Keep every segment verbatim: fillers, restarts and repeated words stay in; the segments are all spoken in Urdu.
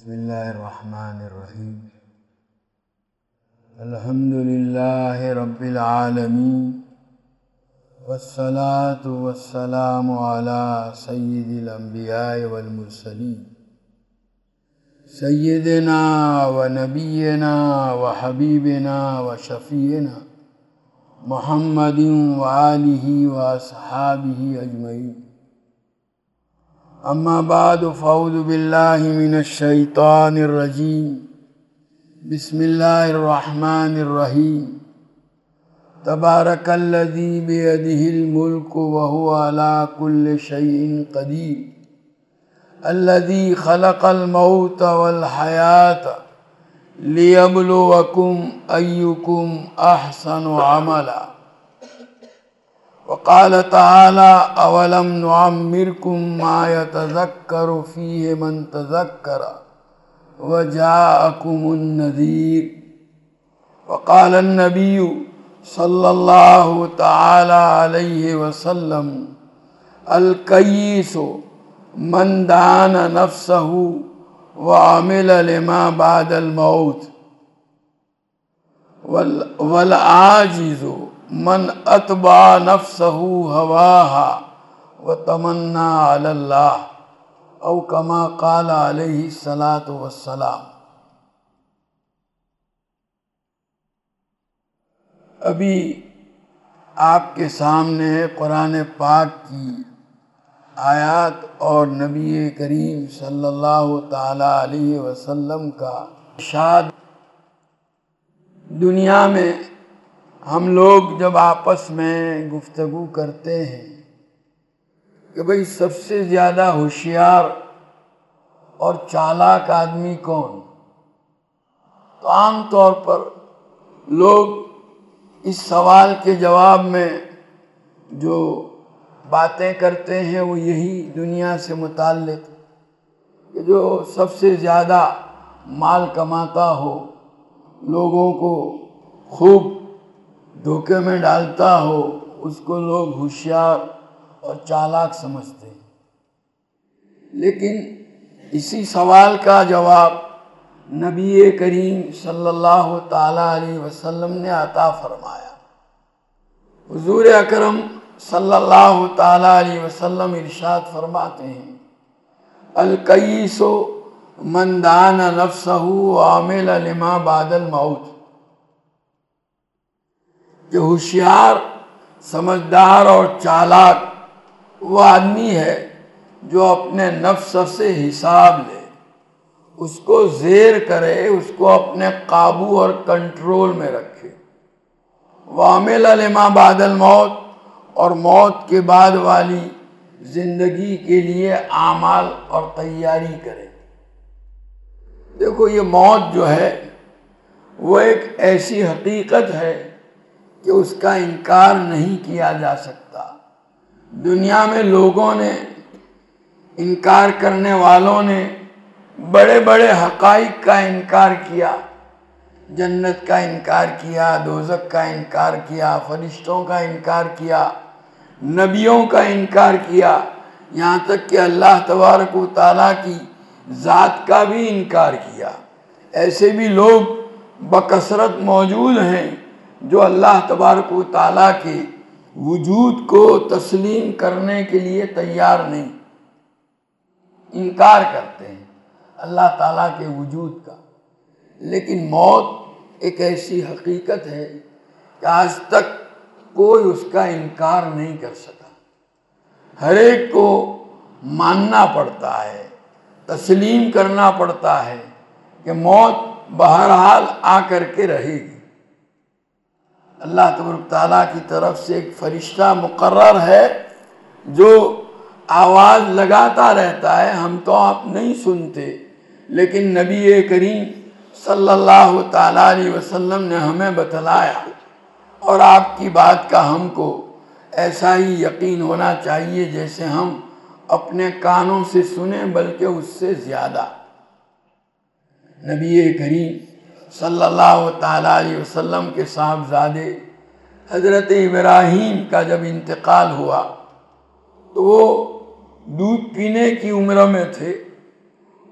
بسم اللہ الرحمن الرحیم الحمد للہ رب العالمین والصلاة والسلام علی سید الانبیاء والمرسلین سیدنا و نبینا و حبیبنا و شفیعنا محمد و آلہ و اصحابہ اجمعین. اما بعد فاعوذ باللہ من الشیطان الرجیم. بسم اللہ الرحمن الرحیم. تبارک الذی بیدہ الملک وہو علی کل شیء قدیر. الذی خلق الموت والحیاة لیبلوکم ایکم احسن عملا. وقال تعالى اولم نعمركم ما يتذكر فيه من تذكر وجاءكم النذير. وقال النبي صلى الله تعالى عليه وسلم الكيس من دان نفسه وعمل لما بعد الموت والعاجز من اتبع نفسه هواها وتمنى على الله او كما قال عليه الصلاة والسلام. ابھی آپ کے سامنے قرآن پاک کی آیات اور نبی کریم صلی اللہ تعالی علیہ وسلم کا ارشاد. دنیا میں ہم لوگ جب آپس میں گفتگو کرتے ہیں کہ بھئی سب سے زیادہ ہوشیار اور چالاک آدمی کون، تو عام طور پر لوگ اس سوال کے جواب میں جو باتیں کرتے ہیں وہ یہی دنیا سے متعلق کہ جو سب سے زیادہ مال کماتا ہو، لوگوں کو خوب دھوکے میں ڈالتا ہو، اس کو لوگ ہوشیار اور چالاک سمجھتے ہیں. لیکن اسی سوال کا جواب نبی کریم صلی اللہ تعالی علیہ وسلم نے عطا فرمایا. حضور اکرم صلی اللہ تعالی علیہ وسلم ارشاد فرماتے ہیں الکیس من دان نفسہ وعمل لما بعد الموت. کہ ہوشیار، سمجھدار اور چالاک وہ آدمی ہے جو اپنے نفس سے حساب لے، اس کو زیر کرے، اس کو اپنے قابو اور کنٹرول میں رکھے. وعمل لما بعد الموت، اور موت کے بعد والی زندگی کے لیے اعمال اور تیاری کرے. دیکھو یہ موت جو ہے وہ ایک ایسی حقیقت ہے کہ اس کا انکار نہیں کیا جا سکتا. دنیا میں لوگوں نے، انکار کرنے والوں نے بڑے بڑے حقائق کا انکار کیا. جنت کا انکار کیا، دوزخ کا انکار کیا، فرشتوں کا انکار کیا، نبیوں کا انکار کیا، یہاں تک کہ اللہ تبارک و تعالیٰ کی ذات کا بھی انکار کیا. ایسے بھی لوگ بکثرت موجود ہیں جو اللہ تبارک و تعالیٰ کے وجود کو تسلیم کرنے کے لیے تیار نہیں، انکار کرتے ہیں اللہ تعالیٰ کے وجود کا. لیکن موت ایک ایسی حقیقت ہے کہ آج تک کوئی اس کا انکار نہیں کر سکا. ہر ایک کو ماننا پڑتا ہے، تسلیم کرنا پڑتا ہے کہ موت بہرحال آ کر کے رہے گی. اللہ تبارک تعالیٰ کی طرف سے ایک فرشتہ مقرر ہے جو آواز لگاتا رہتا ہے. ہم تو آپ نہیں سنتے، لیکن نبی کریم صلی اللہ تعالیٰ علیہ وسلم نے ہمیں بتلایا، اور آپ کی بات کا ہم کو ایسا ہی یقین ہونا چاہیے جیسے ہم اپنے کانوں سے سنیں، بلکہ اس سے زیادہ. نبی کریم صلی اللہ تعالیٰ علیہ وسلم کے صاحبزادے حضرت ابراہیم کا جب انتقال ہوا تو وہ دودھ پینے کی عمر میں تھے.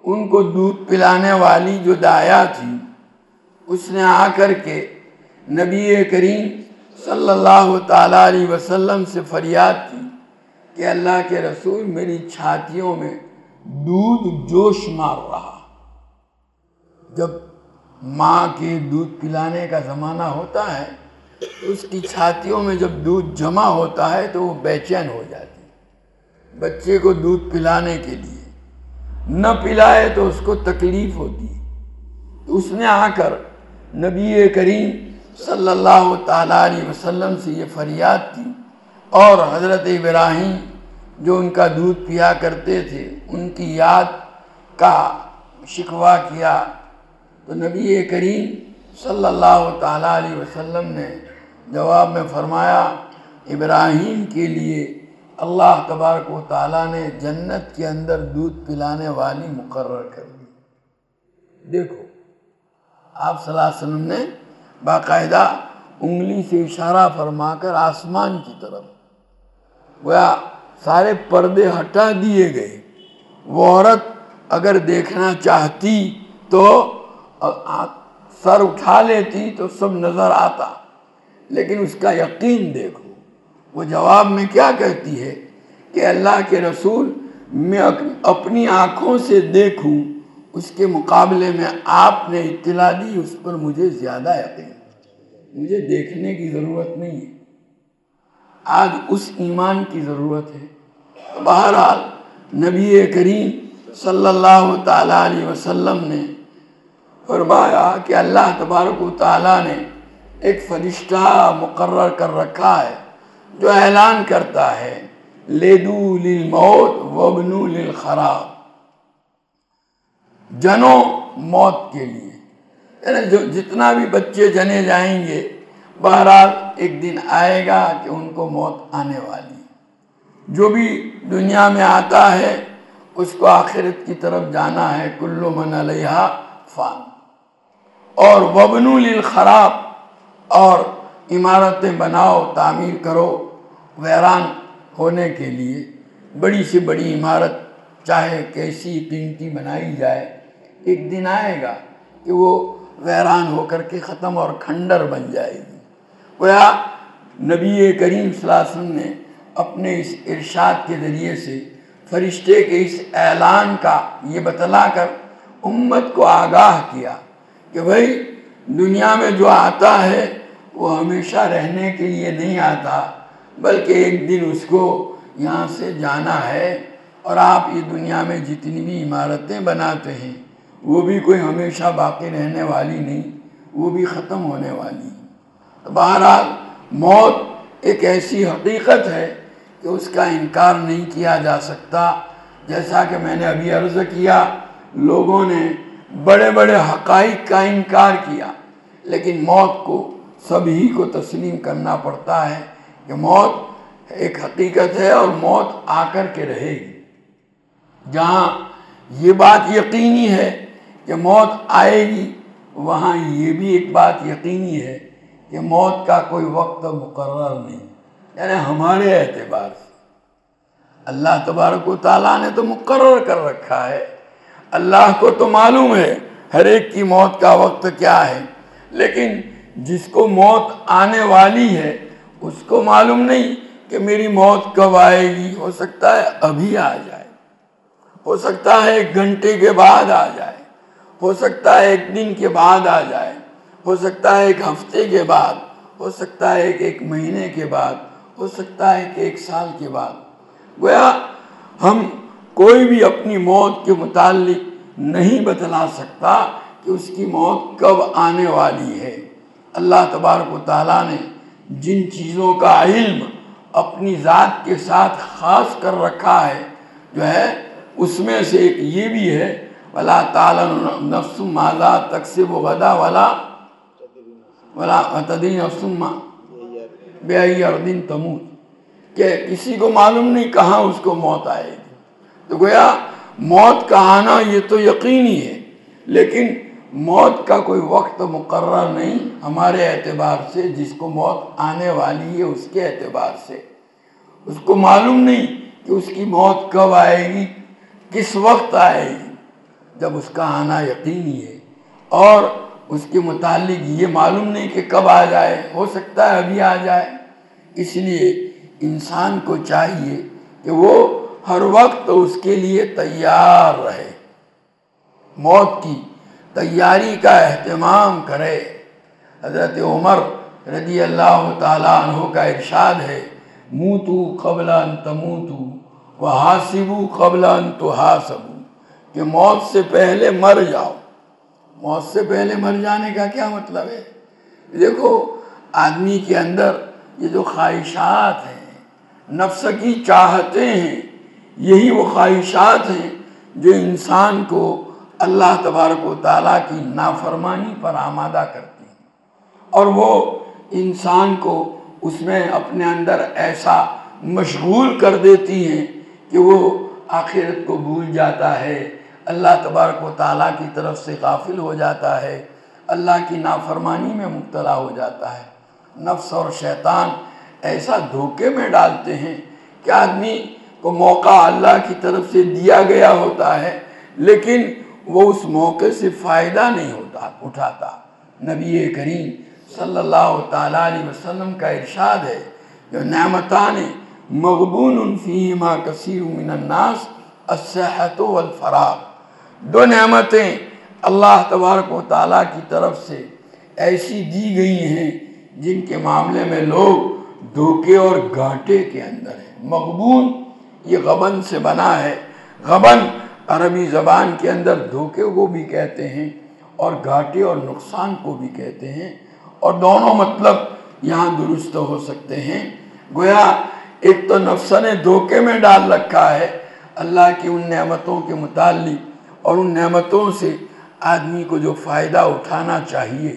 ان کو دودھ پلانے والی جو دایا تھی اس نے آ کر کے نبی کریم صلی اللہ تعالیٰ علیہ وسلم سے فریاد کی کہ اللہ کے رسول میری چھاتیوں میں دودھ جوش مار رہا۔ جب ماں کے دودھ پلانے کا زمانہ ہوتا ہے تو اس کی چھاتیوں میں جب دودھ جمع ہوتا ہے تو وہ بے چین ہو جاتی ہے بچے کو دودھ پلانے کے لیے، نہ پلائے تو اس کو تکلیف ہوتی ہے۔ تو اس نے آ کر نبی کریم صلی اللہ تعالیٰ علیہ وسلم سے یہ فریاد کی، اور حضرت ابراہیم جو ان کا دودھ پیا کرتے تھے ان کی یاد کا شکوہ کیا، تو نبی کریم صلی اللہ تعالیٰ علیہ وسلم نے جواب میں فرمایا ابراہیم کے لیے اللہ تبارک و تعالیٰ نے جنت کے اندر دودھ پلانے والی مقرر کر دی۔ دیکھو آپ صلی اللہ علیہ وسلم نے باقاعدہ انگلی سے اشارہ فرما کر آسمان کی طرف، گویا سارے پردے ہٹا دیے گئے۔ وہ عورت اگر دیکھنا چاہتی تو سر اٹھا لیتی تو سب نظر آتا، لیکن اس کا یقین دیکھو، وہ جواب میں کیا کہتی ہے کہ اللہ کے رسول میں اپنی آنکھوں سے دیکھوں اس کے مقابلے میں آپ نے اطلاع دی اس پر مجھے زیادہ یقین، مجھے دیکھنے کی ضرورت نہیں ہے۔ آج اس ایمان کی ضرورت ہے۔ بہرحال نبی کریم صلی اللہ تعالیٰ علیہ وسلم نے فرمایا کہ اللہ تبارک و تعالیٰ نے ایک فرشتہ مقرر کر رکھا ہے جو اعلان کرتا ہے لیدو للموت وابنو للخراب، جنو موت کے لیے، یعنی جو جتنا بھی بچے جنے جائیں گے بہرحال ایک دن آئے گا کہ ان کو موت آنے والی ہے۔ جو بھی دنیا میں آتا ہے اس کو آخرت کی طرف جانا ہے، کل من علیہا فان۔ اور وابنو للخراب، اور عمارتیں بناؤ، تعمیر کرو ویران ہونے کے لیے، بڑی سے بڑی عمارت چاہے کیسی قیمتی بنائی جائے ایک دن آئے گا کہ وہ ویران ہو کر کے ختم اور کھنڈر بن جائے گی۔ گویا نبی کریم صلی اللہ علیہ وسلم نے اپنے اس ارشاد کے ذریعے سے فرشتے کے اس اعلان کا یہ بتلا کر امت کو آگاہ کیا کہ بھئی دنیا میں جو آتا ہے وہ ہمیشہ رہنے کے لیے نہیں آتا، بلکہ ایک دن اس کو یہاں سے جانا ہے، اور آپ یہ دنیا میں جتنی بھی عمارتیں بناتے ہیں وہ بھی کوئی ہمیشہ باقی رہنے والی نہیں، وہ بھی ختم ہونے والی ہے۔ بہرحال موت ایک ایسی حقیقت ہے کہ اس کا انکار نہیں کیا جا سکتا۔ جیسا کہ میں نے ابھی عرض کیا، لوگوں نے بڑے بڑے حقائق کا انکار کیا، لیکن موت کو سبھی کو تسلیم کرنا پڑتا ہے کہ موت ایک حقیقت ہے اور موت آ کر کے رہے گی۔ جہاں یہ بات یقینی ہے کہ موت آئے گی، وہاں یہ بھی ایک بات یقینی ہے کہ موت کا کوئی وقت مقرر نہیں، یعنی ہمارے اعتبار سے اللہ تبارک و تعالیٰ نے تو مقرر کر رکھا ہے، اللہ کو تو معلوم ہے ہر ایک کی موت کا وقت کیا ہے، لیکن جس کو موت آنے والی ہے اس کو معلوم نہیں کہ میری موت کب آئے گی۔ ہو سکتا ہے ابھی آ جائے، ہو سکتا ہے ایک گھنٹے کے بعد آ جائے، ہو سکتا ہے ایک دن کے بعد آ جائے، ہو سکتا ہے ایک ہفتے کے بعد، ہو سکتا ہے ایک ایک مہینے کے بعد، ہو سکتا ہے کہ ایک سال کے بعد۔ گویا ہم کوئی بھی اپنی موت کے متعلق نہیں بتلا سکتا کہ اس کی موت کب آنے والی ہے۔ اللہ تبارک و تعالیٰ نے جن چیزوں کا علم اپنی ذات کے ساتھ خاص کر رکھا ہے جو ہے اس میں سے ایک یہ بھی ہے وَلَا تَعْلَمُ نَفْسٌ مَاذَا تَكْسِبُ غَدًا وَلَا وَلَا تَدْرِي نَفْسٌ مَا بِأَيِّ أَرْضٍ تَمُوتُ، کہ کسی کو معلوم نہیں کہاں اس کو موت آئے گی۔ تو گویا موت کا آنا یہ تو یقینی ہے، لیکن موت کا کوئی وقت مقرر نہیں ہمارے اعتبار سے، جس کو موت آنے والی ہے اس کے اعتبار سے اس کو معلوم نہیں کہ اس کی موت کب آئے گی، کس وقت آئے گی۔ جب اس کا آنا یقینی ہے اور اس کے متعلق یہ معلوم نہیں کہ کب آ جائے، ہو سکتا ہے ابھی آ جائے، اس لیے انسان کو چاہیے کہ وہ ہر وقت اس کے لیے تیار رہے، موت کی تیاری کا اہتمام کرے۔ حضرت عمر رضی اللہ تعالیٰ عنہ کا ارشاد ہے، موتو قبل ان تموتو وحاسبو قبل ان تحاسبو، کہ موت سے پہلے مر جاؤ۔ موت سے پہلے مر جانے کا کیا مطلب ہے؟ دیکھو آدمی کے اندر یہ جو خواہشات ہیں، نفس کی چاہتیں ہیں، یہی وہ خواہشات ہیں جو انسان کو اللہ تبارک و تعالیٰ کی نافرمانی پر آمادہ کرتی ہیں، اور وہ انسان کو اس میں اپنے اندر ایسا مشغول کر دیتی ہیں کہ وہ آخرت کو بھول جاتا ہے، اللہ تبارک و تعالیٰ کی طرف سے غافل ہو جاتا ہے، اللہ کی نافرمانی میں مبتلا ہو جاتا ہے۔ نفس اور شیطان ایسا دھوکے میں ڈالتے ہیں کہ آدمی کو موقع اللہ کی طرف سے دیا گیا ہوتا ہے، لیکن وہ اس موقع سے فائدہ نہیں ہوتا اٹھاتا۔ نبی کریم صلی اللہ تعالیٰ علیہ وسلم کا ارشاد ہے کہ نعمتان مغبون فیہما کثیر من الناس الصحت والفراغ، دو نعمتیں اللہ تبارک و تعالیٰ کی طرف سے ایسی دی گئی ہیں جن کے معاملے میں لوگ دھوکے اور گھاٹے کے اندر ہیں۔ مغبون یہ غبن سے بنا ہے، غبن عربی زبان کے اندر دھوکے کو بھی کہتے ہیں اور گھاٹے اور نقصان کو بھی کہتے ہیں، اور دونوں مطلب یہاں درست ہو سکتے ہیں۔ گویا ایک تو نفس نے دھوکے میں ڈال رکھا ہے اللہ کی ان نعمتوں کے متعلق، اور ان نعمتوں سے آدمی کو جو فائدہ اٹھانا چاہیے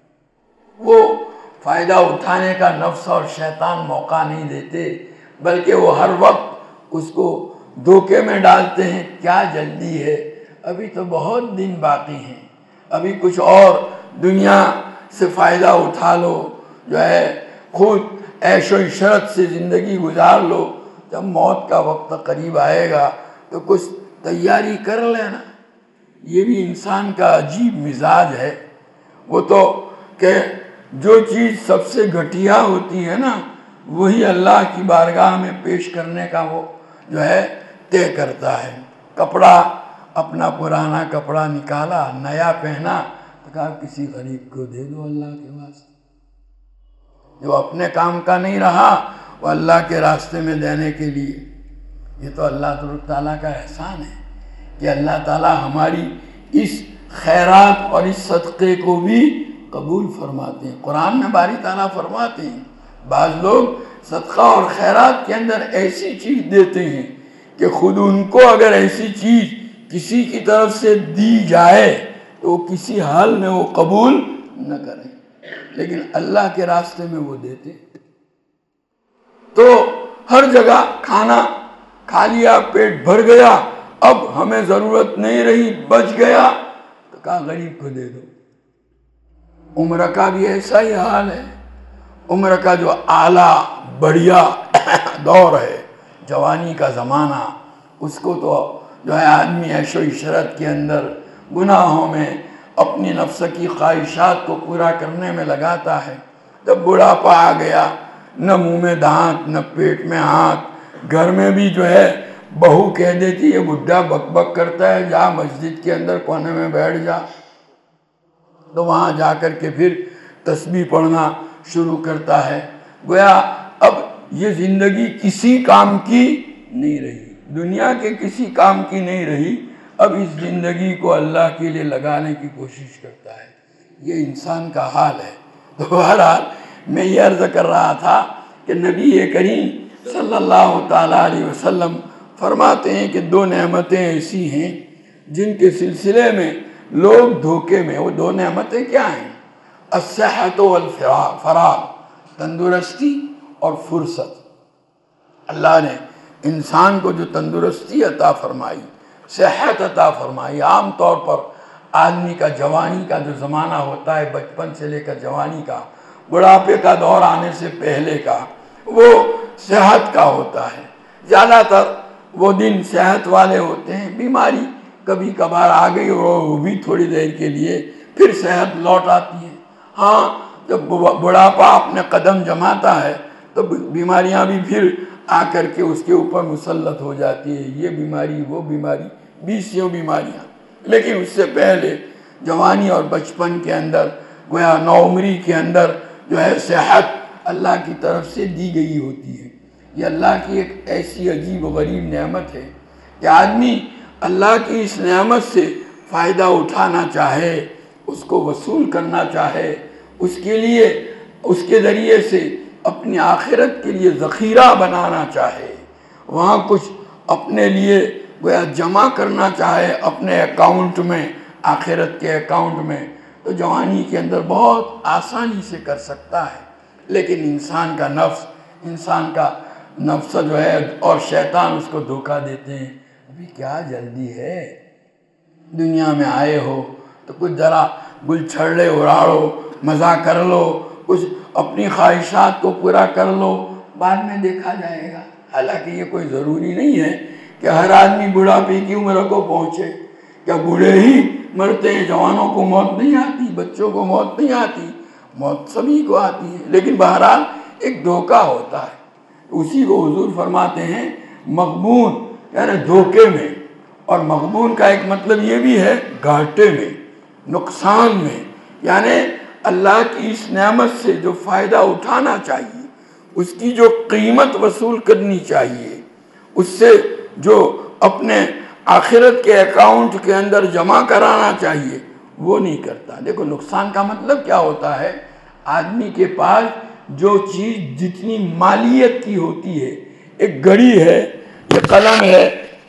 وہ فائدہ اٹھانے کا نفس اور شیطان موقع نہیں دیتے، بلکہ وہ ہر وقت اس کو دھوکے میں ڈالتے ہیں۔ کیا جلدی ہے، ابھی تو بہت دن باقی ہیں، ابھی کچھ اور دنیا سے فائدہ اٹھا لو، جو ہے خود عیش و عشرت سے زندگی گزار لو، جب موت کا وقت قریب آئے گا تو کچھ تیاری کر لینا۔ یہ بھی انسان کا عجیب مزاج ہے، وہ تو کہ جو چیز سب سے گھٹیا ہوتی ہے نا وہی اللہ کی بارگاہ میں پیش کرنے کا وہ جو ہے طے کرتا ہے۔ کپڑا اپنا پرانا کپڑا نکالا، نیا پہنا تو کہا کسی غریب کو دے دو اللہ کے واسطے، جو اپنے کام کا نہیں رہا وہ اللہ کے راستے میں دینے کے لیے۔ یہ تو اللہ تعالیٰ کا احسان ہے کہ اللہ تعالیٰ ہماری اس خیرات اور اس صدقے کو بھی قبول فرماتے ہیں۔ قرآن میں باری تعالیٰ فرماتے ہیں بعض لوگ صدقہ اور خیرات کے اندر ایسی چیز دیتے ہیں کہ خود ان کو اگر ایسی چیز کسی کی طرف سے دی جائے تو وہ کسی حال میں وہ قبول نہ کریں، لیکن اللہ کے راستے میں وہ دیتے۔ تو ہر جگہ کھانا کھا لیا، پیٹ بھر گیا، اب ہمیں ضرورت نہیں رہی، بچ گیا تو کہا غریب کو دے دو۔ عمر کا بھی ایسا ہی حال ہے۔ عمر کا جو اعلیٰ بڑھیا دور ہے، جوانی کا زمانہ، اس کو تو جو ہے آدمی عیش و عشرت کے اندر گناہوں میں اپنی نفس کی خواہشات کو پورا کرنے میں لگاتا ہے۔ جب بڑھاپا آ گیا، نہ منہ میں دانت نہ پیٹ میں ہاتھ، گھر میں بھی جو ہے بہو کہہ دیتی ہے بڈھا بک بک کرتا ہے، جا مسجد کے اندر کونے میں بیٹھ جا، تو وہاں جا کر کے پھر تسبیح پڑھنا شروع کرتا ہے۔ گویا اب یہ زندگی کسی کام کی نہیں رہی، دنیا کے کسی کام کی نہیں رہی، اب اس زندگی کو اللہ کے لیے لگانے کی کوشش کرتا ہے۔ یہ انسان کا حال ہے۔ تو بہرحال میں یہ عرض کر رہا تھا کہ نبی کریم صلی اللہ تعالیٰ علیہ وسلم فرماتے ہیں کہ دو نعمتیں ایسی ہیں جن کے سلسلے میں لوگ دھوکے میں، وہ دو نعمتیں کیا ہیں؟ الصحت والفراغ، تندرستی اور فرصت۔ اللہ نے انسان کو جو تندرستی عطا فرمائی، صحت عطا فرمائی، عام طور پر آدمی کا جوانی کا جو زمانہ ہوتا ہے، بچپن سے لے کر جوانی کا، بڑھاپے کا دور آنے سے پہلے کا، وہ صحت کا ہوتا ہے۔ زیادہ تر وہ دن صحت والے ہوتے ہیں، بیماری کبھی کبھار آ گئی اور وہ بھی تھوڑی دیر کے لیے، پھر صحت لوٹ آتی ہے۔ ہاں جب بڑھاپا اپنے قدم جماتا ہے تو بیماریاں بھی پھر آ کر کے اس کے اوپر مسلط ہو جاتی ہے، یہ بیماری وہ بیماری، بیسیوں بیماریاں۔ لیکن اس سے پہلے جوانی اور بچپن کے اندر، گویا نوعمری کے اندر جو ہے صحت اللہ کی طرف سے دی گئی ہوتی ہے۔ یہ اللہ کی ایک ایسی عجیب و غریب نعمت ہے کہ آدمی اللہ کی اس نعمت سے فائدہ اٹھانا چاہے، اس کو وصول کرنا چاہے، اس کے لیے اس کے ذریعے سے اپنی آخرت کے لیے ذخیرہ بنانا چاہے، وہاں کچھ اپنے لیے گویا جمع کرنا چاہے اپنے اکاؤنٹ میں، آخرت کے اکاؤنٹ میں، تو جوانی کے اندر بہت آسانی سے کر سکتا ہے۔ لیکن انسان کا نفس انسان کا نفس جو ہے اور شیطان اس کو دھوکہ دیتے ہیں، ابھی کیا جلدی ہے، دنیا میں آئے ہو تو کچھ ذرا گل چھڑے اڑاڑو، مزہ کر لو، کچھ اپنی خواہشات کو پورا کر لو، بعد میں دیکھا جائے گا۔ حالانکہ یہ کوئی ضروری نہیں ہے کہ ہر آدمی بڑھاپے کی عمر کو پہنچے، کیا بوڑھے ہی مرتے ہیں؟ جوانوں کو موت نہیں آتی، بچوں کو موت نہیں آتی، موت سبھی کو آتی ہے، لیکن بہرحال ایک دھوکہ ہوتا ہے۔ اسی کو حضور فرماتے ہیں مغبون، یعنی دھوکے میں، اور مغبون کا ایک مطلب یہ بھی ہے گھاٹے میں، نقصان میں، یعنی اللہ کی اس نعمت سے جو فائدہ اٹھانا چاہیے، اس کی جو قیمت وصول کرنی چاہیے، اس سے جو اپنے آخرت کے اکاؤنٹ کے اندر جمع کرانا چاہیے، وہ نہیں کرتا۔ دیکھو نقصان کا مطلب کیا ہوتا ہے؟ آدمی کے پاس جو چیز جتنی مالیت کی ہوتی ہے، ایک گھڑی ہے، یہ قلم ہے،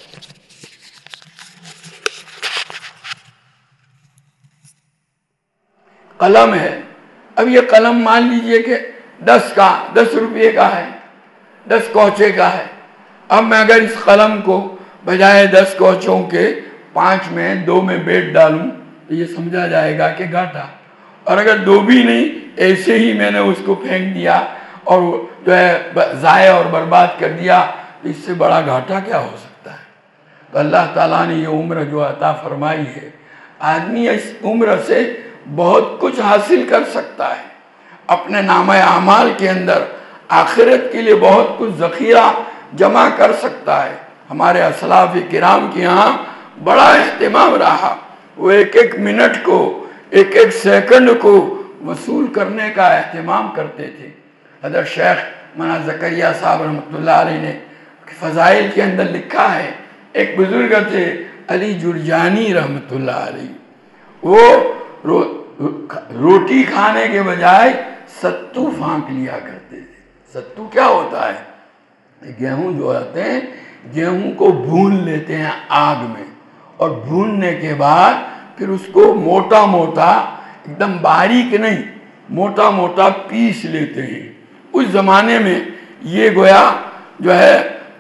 قلم ہے، اب یہ قلم مان لیجئے کہ دس کا دس روپے کا ہے، دس کوچے کا ہے۔ اب میں اگر اس قلم کو بجائے دس کوچوں کے پانچ میں دو میں بیٹ ڈالوں تو یہ سمجھا جائے گا کہ گھاٹا، اور اگر دو بھی نہیں ایسے ہی میں نے اس کو پھینک دیا اور جو ہے ضائع اور برباد کر دیا تو اس سے بڑا گھاٹا کیا ہو سکتا ہے؟ تو اللہ تعالیٰ نے یہ عمر جو عطا فرمائی ہے، آدمی اس عمر سے بہت کچھ حاصل کر سکتا ہے، اپنے نامہ اعمال کے اندر آخرت کے لیے بہت کچھ ذخیرہ جمع کر سکتا ہے۔ ہمارے اسلاف کرام کے یہاں بڑا اہتمام رہا، وہ ایک ایک منٹ کو، ایک ایک سیکنڈ کو وصول کرنے کا اہتمام کرتے تھے۔ حضرت شیخ مولانا زکریا صاحب رحمۃ اللہ علیہ نے فضائل کے اندر لکھا ہے، ایک بزرگ تھے علی جرجانی رحمۃ اللہ علیہ، وہ رو روٹی کھانے کے بجائے ستو پھانک لیا کرتے تھے۔ ستو کیا ہوتا ہے؟ گیہوں جو ہوتے ہیں، گیہوں کو بھون لیتے ہیں آگ میں، اور بھوننے کے بعد پھر اس کو موٹا موٹا، ایک دم باریک نہیں، موٹا موٹا پیس لیتے ہیں۔ اس زمانے میں یہ گویا جو ہے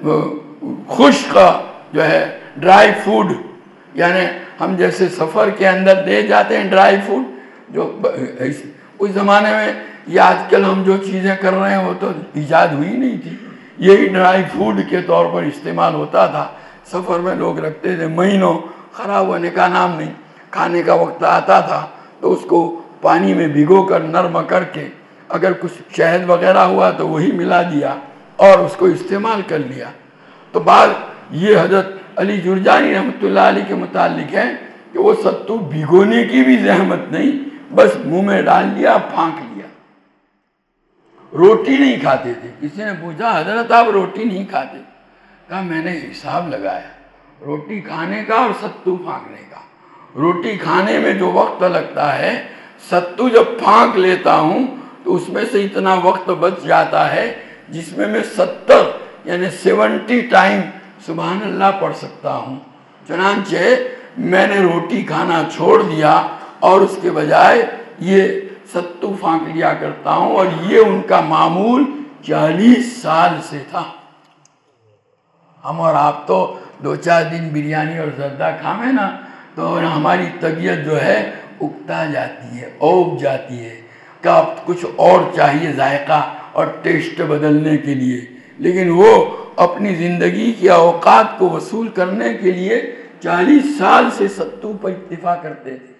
خشک جو ہے ڈرائی فوڈ، یعنی ہم جیسے سفر کے اندر دے جاتے ہیں ڈرائی فوڈ، جو اس زمانے میں یہ آج کل ہم جو چیزیں کر رہے ہیں وہ تو ایجاد ہوئی نہیں تھی، یہی ڈرائی فوڈ کے طور پر استعمال ہوتا تھا۔ سفر میں لوگ رکھتے تھے، مہینوں خراب ہونے کا نام نہیں، کھانے کا وقت آتا تھا تو اس کو پانی میں بھگو کر نرم کر کے، اگر کچھ شہد وغیرہ ہوا تو وہی ملا دیا اور اس کو استعمال کر لیا۔ تو بعد یہ حضرت علی جرجانی رحمۃ اللہ علیہ کے متعلق ہے کہ وہ ستو بھگونے کی بھی زحمت نہیں، بس منہ میں ڈال دیا، پھانک لیا۔ روٹی نہیں کھاتے تھے۔ کسی نے پوچھا حضرت آپ روٹی نہیں کھاتے؟ کہا میں نے حساب لگایا روٹی کھانے کا اور ستو پھانکنے کا، روٹی کھانے میں جو وقت لگتا ہے، ستو جب پھانک لیتا ہوں تو اس میں سے اتنا وقت بچ جاتا ہے جس میں میں ستر یعنی سیونٹی ٹائم سبحان اللہ پڑھ سکتا ہوں۔ چنانچہ میں نے روٹی کھانا چھوڑ دیا اور اس کے بجائے یہ ستو پھانک لیا کرتا ہوں، اور یہ ان کا معمول چالیس سال سے تھا۔ ہم اور آپ تو دو چار دن بریانی اور زردہ کھائیں نا تو ہماری طبیعت جو ہے اکتا جاتی ہے، اوب جاتی ہے کہ اب کچھ اور چاہیے ذائقہ اور ٹیسٹ بدلنے کے لیے، لیکن وہ اپنی زندگی کے اوقات کو وصول کرنے کے لیے چالیس سال سے ستو پر اتفاق کرتے تھے۔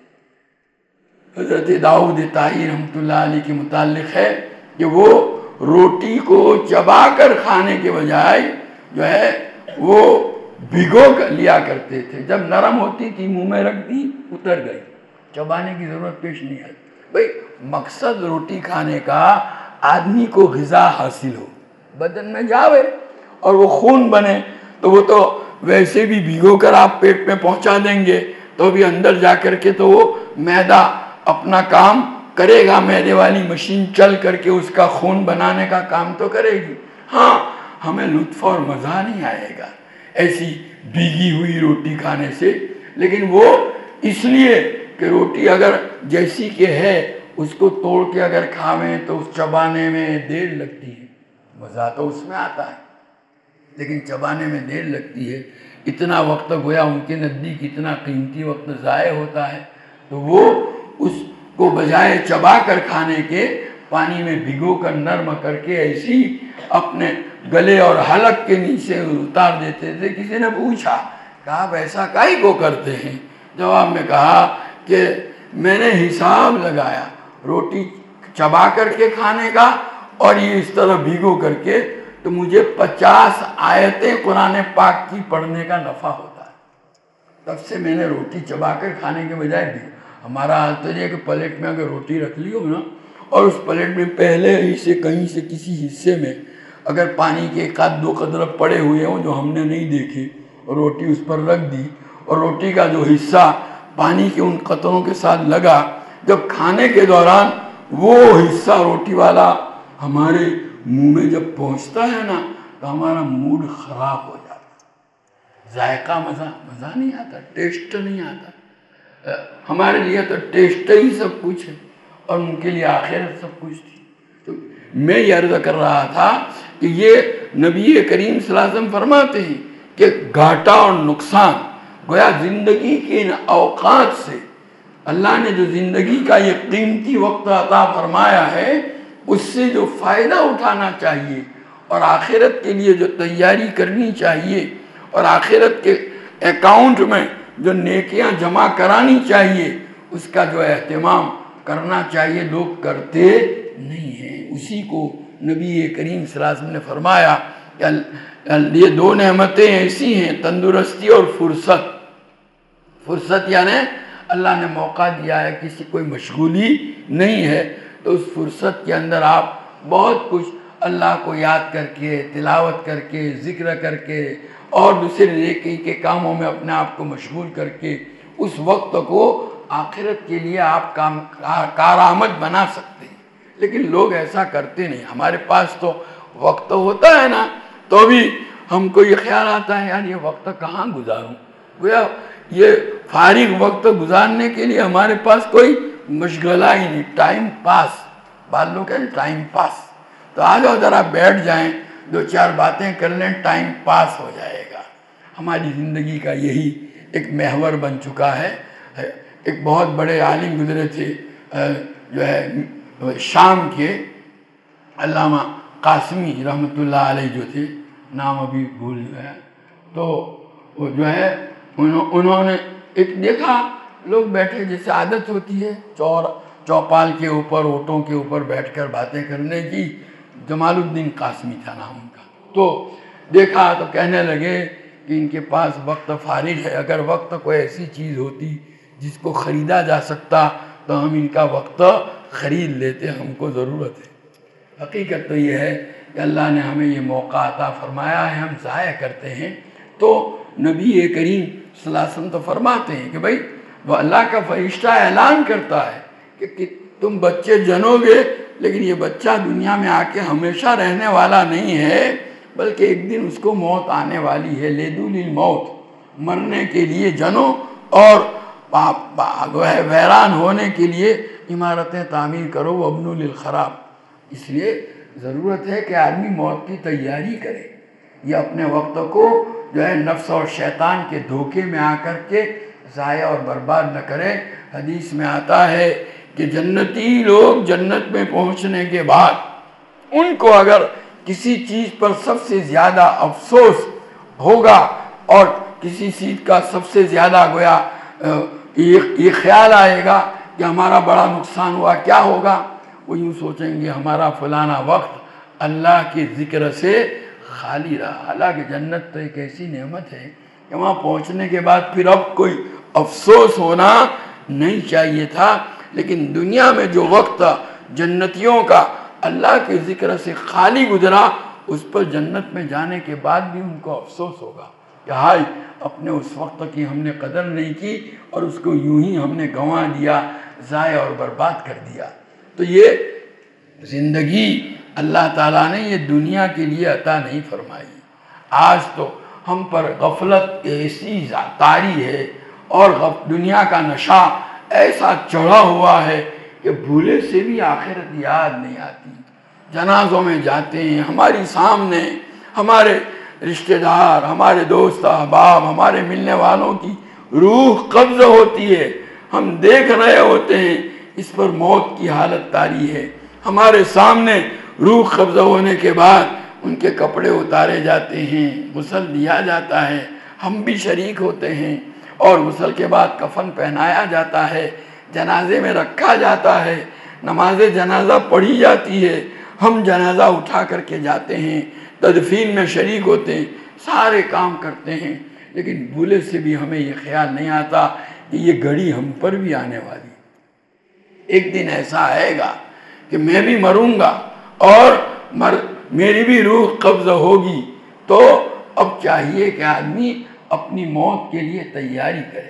حضرت داؤد طاہی رحمۃ اللہ علیہ کے متعلق ہے کہ وہ روٹی کو چبا کر کھانے کے بجائے جو ہے وہ بھگو کر لیا کرتے تھے، جب نرم ہوتی تھی منہ میں رکھ دی اتر گئی، چبانے کی ضرورت پیش نہیں آتی۔ بھئی مقصد روٹی کھانے کا آدمی کو غذا حاصل ہو، بدن میں جاوے اور وہ خون بنے، تو وہ تو ویسے بھی بھگو کر آپ پیٹ میں پہنچا دیں گے تو بھی اندر جا کر کے تو وہ معدہ اپنا کام کرے گا، میدے والی مشین چل کر کے اس کا خون بنانے کا کام تو کرے گی۔ ہاں ہمیں لطف اور مزہ نہیں آئے گا ایسی بھیگی ہوئی روٹی کھانے سے، لیکن وہ اس لیے کہ روٹی اگر جیسی کہ ہے اس کو توڑ کے اگر کھاویں تو اس چبانے میں دیر لگتی ہے، مزہ تو اس میں آتا ہے لیکن چبانے میں دیر لگتی ہے، اتنا وقت گویا ان کے نزدیک اتنا قیمتی وقت ضائع ہوتا ہے، تو وہ اس کو بجائے چبا کر کھانے کے پانی میں بھگو کر نرم کر کے ایسی اپنے گلے اور حلق کے نیچے اتار دیتے تھے۔ کسی نے پوچھا کہ آپ ایسا کائی کو کرتے ہیں؟ جواب میں کہا کہ میں نے حساب لگایا روٹی چبا کر کے کھانے کا اور یہ اس طرح بھیگو کر کے، تو مجھے پچاس آیتیں قرآن پاک کی پڑھنے کا نفع ہوتا ہے۔ تب سے میں نے روٹی چبا کر کھانے کے بجائے بھی، ہمارا حال تو یہ کہ پلیٹ میں اگر روٹی رکھ لی ہو نا اور اس پلیٹ میں پہلے ہی سے کہیں سے کسی حصے میں اگر پانی کے ایک آدھ دو قطرے پڑے ہوئے ہوں جو ہم نے نہیں دیکھے اور روٹی اس پر رکھ دی اور روٹی کا جو حصہ پانی کے ان قطروں کے ساتھ لگا، جب کھانے کے دوران وہ حصہ روٹی والا ہمارے منہ میں جب پہنچتا ہے نا تو ہمارا موڈ خراب ہو جاتا ہے، ذائقہ مزہ مزہ نہیں آتا، ٹیسٹ نہیں آتا۔ ہمارے لیے تو ٹیسٹ ہی سب کچھ ہے اور ان کے لیے آخرت سب کچھ تھی۔ تو میں یہ عرض کر رہا تھا کہ یہ نبی کریم صلی اللہ علیہ وسلم فرماتے ہیں کہ گھاٹا اور نقصان گویا زندگی کے ان اوقات سے اللہ نے جو زندگی کا یہ قیمتی وقت عطا فرمایا ہے اس سے جو فائدہ اٹھانا چاہیے اور آخرت کے لیے جو تیاری کرنی چاہیے اور آخرت کے اکاؤنٹ میں جو نیکیاں جمع کرانی چاہیے اس کا جو اہتمام کرنا چاہیے، لوگ کرتے نہیں ہیں۔ اسی کو نبی کریم صلی اللہ علیہ وسلم نے فرمایا کہ یہ دو نعمتیں ایسی ہیں، تندرستی اور فرصت۔ فرصت یعنی اللہ نے موقع دیا ہے، کسی کوئی مشغولی نہیں ہے تو اس فرصت کے اندر آپ بہت کچھ اللہ کو یاد کر کے، تلاوت کر کے، ذکر کر کے اور دوسرے نیکی کے کاموں میں اپنے آپ کو مشغول کر کے اس وقت کو آخرت کے لیے آپ کام کارآمد بنا سکتے ہیں، لیکن لوگ ایسا کرتے نہیں۔ ہمارے پاس تو وقت ہوتا ہے نا تو بھی ہم کو یہ خیال آتا ہے یار یہ وقت کہاں گزاروں، گویا یہ فارغ وقت گزارنے کے لیے ہمارے پاس کوئی مشغلہ ہی نہیں، ٹائم پاس، بعض لوگ کہتے ہیں ٹائم پاس، تو آ جاؤ ذرا بیٹھ جائیں دو چار باتیں کر لیں، ٹائم پاس ہو جائے گا۔ ہماری زندگی کا یہی ایک محور بن چکا ہے۔ ایک بہت بڑے عالم گزرے تھے جو ہے شام کے، علامہ قاسمی رحمۃ اللہ علیہ جو تھے، نام ابھی بھول گیا، تو وہ جو ہے انہوں نے ایک دیکھا لوگ بیٹھے جیسے عادت ہوتی ہے چور چوپال کے اوپر اونٹوں کے اوپر بیٹھ کر باتیں کرنے کی، جمال الدین قاسمی تھا نام ان کا، تو دیکھا تو کہنے لگے کہ ان کے پاس وقت فارغ ہے، اگر وقت کوئی ایسی چیز ہوتی جس کو خریدا جا سکتا تو ہم ان کا وقت خرید لیتے، ہم کو ضرورت ہے۔ حقیقت تو یہ ہے کہ اللہ نے ہمیں یہ موقع عطا فرمایا ہے، ہم ضائع کرتے ہیں۔ تو نبی کریم صلی اللہ علیہ وسلم تو فرماتے ہیں کہ بھائی وہ اللہ کا فرشتہ اعلان کرتا ہے کہ تم بچے جنو گے لیکن یہ بچہ دنیا میں آ کے ہمیشہ رہنے والا نہیں ہے، بلکہ ایک دن اس کو موت آنے والی ہے۔ لیدو للموت، مرنے کے لیے جنو اور ویران ہونے کے لیے عمارتیں تعمیر کرو، وابنوا للخراب۔ اس لیے ضرورت ہے کہ آدمی موت کی تیاری کرے، یہ اپنے وقت کو جو ہے نفس اور شیطان کے دھوکے میں آ کر کے ضائع اور برباد نہ کرے۔ حدیث میں آتا ہے کہ جنتی لوگ جنت میں پہنچنے کے بعد ان کو اگر کسی چیز پر سب سے زیادہ افسوس ہوگا اور کسی چیز کا سب سے زیادہ گویا یہ خیال آئے گا کہ ہمارا بڑا نقصان ہوا، کیا ہوگا؟ وہ یوں سوچیں گے ہمارا فلانا وقت اللہ کے ذکر سے خالی رہا۔ حالانکہ جنت تو ایک ایسی نعمت ہے کہ وہاں پہنچنے کے بعد پھر اب کوئی افسوس ہونا نہیں چاہیے تھا، لیکن دنیا میں جو وقت جنتیوں کا اللہ کے ذکر سے خالی گزرا، اس پر جنت میں جانے کے بعد بھی ان کو افسوس ہوگا کہ ہائے اپنے اس وقت کی ہم نے قدر نہیں کی اور اس کو یوں ہی ہم نے گنوا دیا، ضائع اور برباد کر دیا۔ تو یہ زندگی اللہ تعالیٰ نے یہ دنیا کے لیے عطا نہیں فرمائی۔ آج تو ہم پر غفلت ایسی طاری ہے اور دنیا کا نشہ ایسا چڑھا ہوا ہے کہ بھولے سے بھی آخرت یاد نہیں آتی۔ جنازوں میں جاتے ہیں، ہماری سامنے ہمارے رشتہ دار، ہمارے دوست احباب، ہمارے ملنے والوں کی روح قبض ہوتی ہے، ہم دیکھ رہے ہوتے ہیں اس پر موت کی حالت طاری ہے۔ ہمارے سامنے روح قبض ہونے کے بعد ان کے کپڑے اتارے جاتے ہیں، غسل دیا جاتا ہے، ہم بھی شریک ہوتے ہیں، اور غسل کے بعد کفن پہنایا جاتا ہے، جنازے میں رکھا جاتا ہے، نماز جنازہ پڑھی جاتی ہے، ہم جنازہ اٹھا کر کے جاتے ہیں، تدفین میں شریک ہوتے ہیں، سارے کام کرتے ہیں، لیکن بھولے سے بھی ہمیں یہ خیال نہیں آتا کہ یہ گھڑی ہم پر بھی آنے والی۔ ایک دن ایسا آئے گا کہ میں بھی مروں گا اور مر میری بھی روح قبض ہوگی، تو اب چاہیے کہ آدمی اپنی موت کے لیے تیاری کرے۔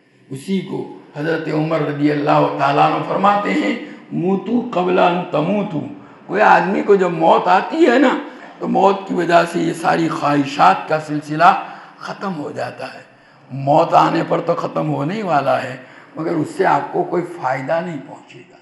اسی کو حضرت عمر رضی اللہ تعالیٰ عنہ فرماتے ہیں، موتو قبل ان تموتو۔ کوئی آدمی کو جب موت آتی ہے نا تو موت کی وجہ سے یہ ساری خواہشات کا سلسلہ ختم ہو جاتا ہے۔ موت آنے پر تو ختم ہونے ہی والا ہے، مگر اس سے آپ کو کوئی فائدہ نہیں پہنچے گا۔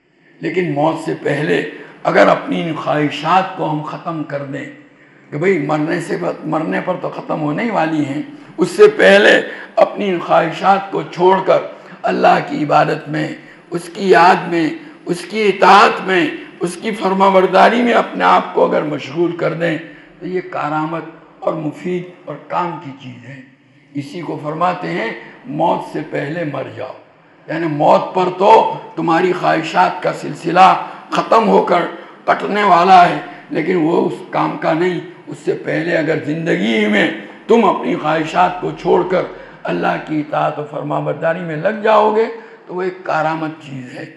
لیکن موت سے پہلے اگر اپنی ان خواہشات کو ہم ختم کر دیں کہ بھئی مرنے سے مرنے پر تو ختم ہونے ہی والی ہیں، اس سے پہلے اپنی ان خواہشات کو چھوڑ کر اللہ کی عبادت میں، اس کی یاد میں، اس کی اطاعت میں، اس کی فرما برداری میں اپنے آپ کو اگر مشغول کر دیں تو یہ کارآمد اور مفید اور کام کی چیز ہے۔ اسی کو فرماتے ہیں موت سے پہلے مر جاؤ، یعنی موت پر تو تمہاری خواہشات کا سلسلہ ختم ہو کر کٹنے والا ہے، لیکن وہ اس کام کا نہیں۔ اس سے پہلے اگر زندگی میں تم اپنی خواہشات کو چھوڑ کر اللہ کی اطاعت و فرما برداری میں لگ جاؤ گے تو وہ ایک کارآمد چیز ہے۔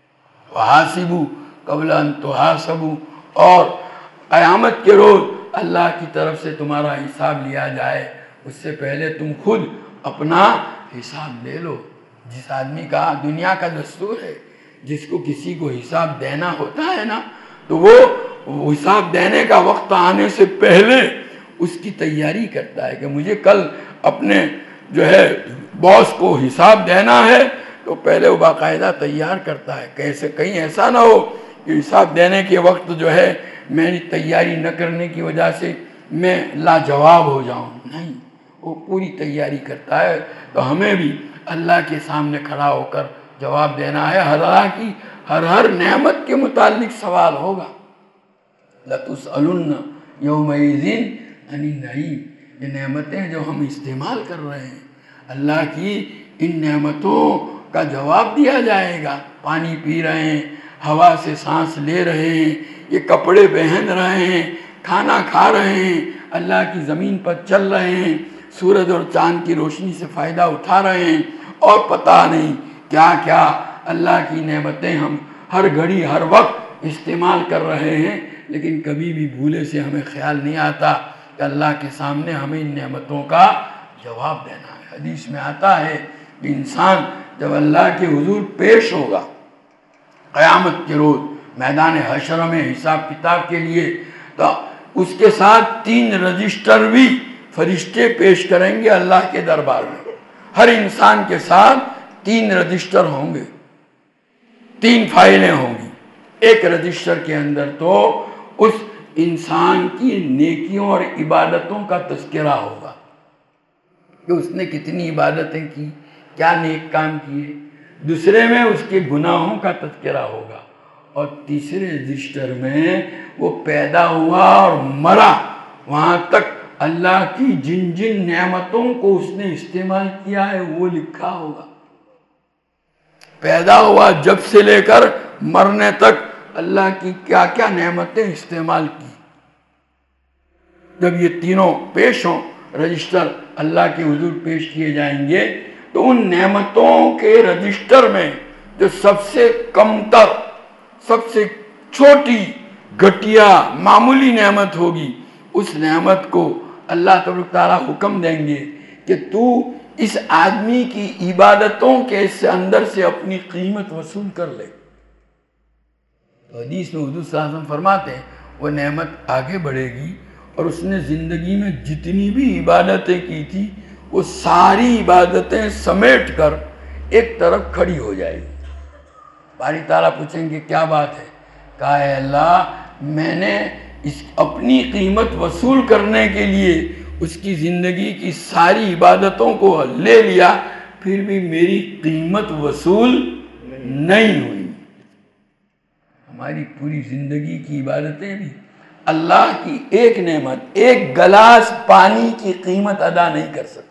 وَحَاسِبُوا قَبْلَ أَن تُحَاسَبُوا، اور قیامت کے روز اللہ کی طرف سے تمہارا حساب لیا جائے، اس سے پہلے تم خود اپنا حساب لے لو۔ جس آدمی کا دنیا کا دستور ہے، جس کو کسی کو حساب دینا ہوتا ہے نا، تو وہ حساب دینے کا وقت آنے سے پہلے اس کی تیاری کرتا ہے کہ مجھے کل اپنے جو ہے باس کو حساب دینا ہے، تو پہلے وہ باقاعدہ تیار کرتا ہے، کیسے کہیں ایسا نہ ہو کہ حساب دینے کے وقت جو ہے میری تیاری نہ کرنے کی وجہ سے میں لاجواب ہو جاؤں۔ نہیں، وہ پوری تیاری کرتا ہے۔ تو ہمیں بھی اللہ کے سامنے کھڑا ہو کر جواب دینا ہے، ہر اللہ کی ہر ہر نعمت کے متعلق سوال ہوگا۔ لَتُسْأَلُنَّ يَوْمَئِذٍ عَنِ النَّعِيمِ، یہ نعمتیں جو ہم استعمال کر رہے ہیں، اللہ کی ان نعمتوں کا جواب دیا جائے گا۔ پانی پی رہے ہیں، ہوا سے سانس لے رہے ہیں، یہ کپڑے پہن رہے ہیں، کھانا کھا رہے ہیں، اللہ کی زمین پر چل رہے ہیں، سورج اور چاند کی روشنی سے فائدہ اٹھا رہے ہیں، اور پتہ نہیں کیا کیا اللہ کی نعمتیں ہم ہر گھڑی ہر وقت استعمال کر رہے ہیں، لیکن کبھی بھی بھولے سے ہمیں خیال نہیں آتا کہ اللہ کے سامنے ہمیں ان نعمتوں کا جواب دینا ہے۔ حدیث میں آتا ہے کہ انسان جب اللہ کے حضور پیش ہوگا قیامت کے روز میدان حشر میں حساب کتاب کے لیے، تو اس کے ساتھ تین رجسٹر بھی فرشتے پیش کریں گے اللہ کے دربار میں۔ ہر انسان کے ساتھ تین رجسٹر ہوں گے، تین فائلیں ہوں گی۔ ایک رجسٹر کے اندر تو اس انسان کی نیکیوں اور عبادتوں کا تذکرہ ہوگا کہ اس نے کتنی عبادتیں کی، کیا نیک کام کیے۔ دوسرے میں اس کے گناہوں کا تذکرہ ہوگا، اور تیسرے رجسٹر میں وہ پیدا ہوا اور مرا، وہاں تک اللہ کی جن جن نعمتوں کو اس نے استعمال کیا ہے وہ لکھا ہوگا. پیدا ہوا جب سے لے کر مرنے تک اللہ کی کیا کیا نعمتیں استعمال کی. جب یہ تینوں پیش ہوں، رجسٹر اللہ کے حضور پیش کیے جائیں گے، تو ان نعمتوں کے رجسٹر میں جو سب سے کمتر، سب سے چھوٹی، گھٹیا، معمولی نعمت ہوگی، اس نعمت کو اللہ تبارک تعالیٰ حکم دیں گے کہ تو اس آدمی کی عبادتوں کے سے اندر سے اپنی قیمت وصول کر لے. تو حدیث میں حضور صلی اللہ علیہ وسلم فرماتے ہیں وہ نعمت آگے بڑھے گی اور اس نے زندگی میں جتنی بھی عبادتیں کی تھی وہ ساری عبادتیں سمیٹ کر ایک طرف کھڑی ہو جائے گی. باری تعالیٰ پوچھیں گے کیا بات ہے؟ کہا ہے اللہ میں نے اس اپنی قیمت وصول کرنے کے لیے اس کی زندگی کی ساری عبادتوں کو لے لیا، پھر بھی میری قیمت وصول نہیں ہوئی. ہماری پوری زندگی کی عبادتیں بھی اللہ کی ایک نعمت، ایک گلاس پانی کی قیمت ادا نہیں کر سکتی.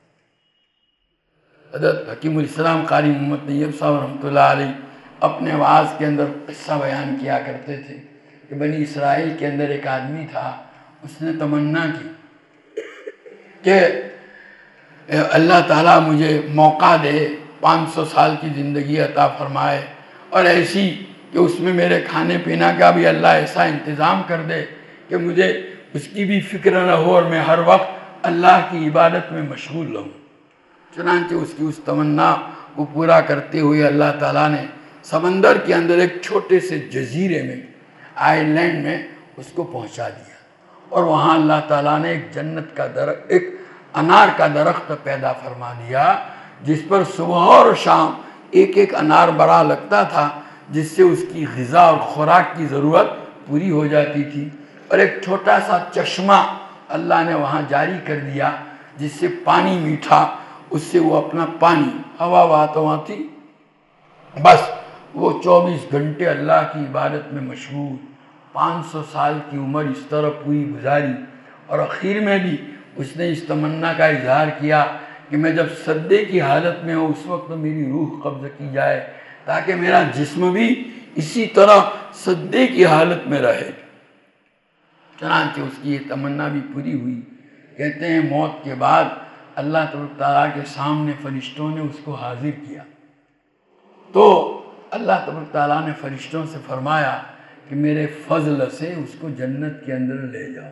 حضرت حکیم الاسلام قاری محمد طیب صاحب رحمۃ اللہ علیہ اپنے وعظ کے اندر قصہ بیان کیا کرتے تھے کہ بنی اسرائیل کے اندر ایک آدمی تھا، اس نے تمنا کی کہ اللہ تعالیٰ مجھے موقع دے، پانچ سو سال کی زندگی عطا فرمائے اور ایسی کہ اس میں میرے کھانے پینا کا بھی اللہ ایسا انتظام کر دے کہ مجھے اس کی بھی فکر نہ ہو اور میں ہر وقت اللہ کی عبادت میں مشغول رہوں. چنانچہ اس کی اس تمنا کو پورا کرتے ہوئے اللہ تعالیٰ نے سمندر کے اندر ایک چھوٹے سے جزیرے میں، آئی لینڈ میں اس کو پہنچا دیا اور وہاں اللہ تعالیٰ نے ایک جنت کا درخت، ایک انار کا درخت پیدا فرما دیا جس پر صبح اور شام ایک ایک انار بڑا لگتا تھا، جس سے اس کی غذا اور خوراک کی ضرورت پوری ہو جاتی تھی. اور ایک چھوٹا سا چشمہ اللہ نے وہاں جاری کر دیا جس سے پانی میٹھا، اس سے وہ اپنا پانی، ہوا وہاں تو وہاں تھی، بس وہ چوبیس گھنٹے اللہ کی عبادت میں مشغول. پانچ سو سال کی عمر اس طرح پوری گزاری اور اخیر میں بھی اس نے اس تمنا کا اظہار کیا کہ میں جب سجدے کی حالت میں ہوں اس وقت میری روح قبض کی جائے تاکہ میرا جسم بھی اسی طرح سجدے کی حالت میں رہے. چنانچہ اس کی یہ تمنا بھی پوری ہوئی. کہتے ہیں موت کے بعد اللہ تبارک تعالیٰ کے سامنے فرشتوں نے اس کو حاضر کیا تو اللہ تبارک تعالیٰ نے فرشتوں سے فرمایا کہ میرے فضل سے اس کو جنت کے اندر لے جاؤ،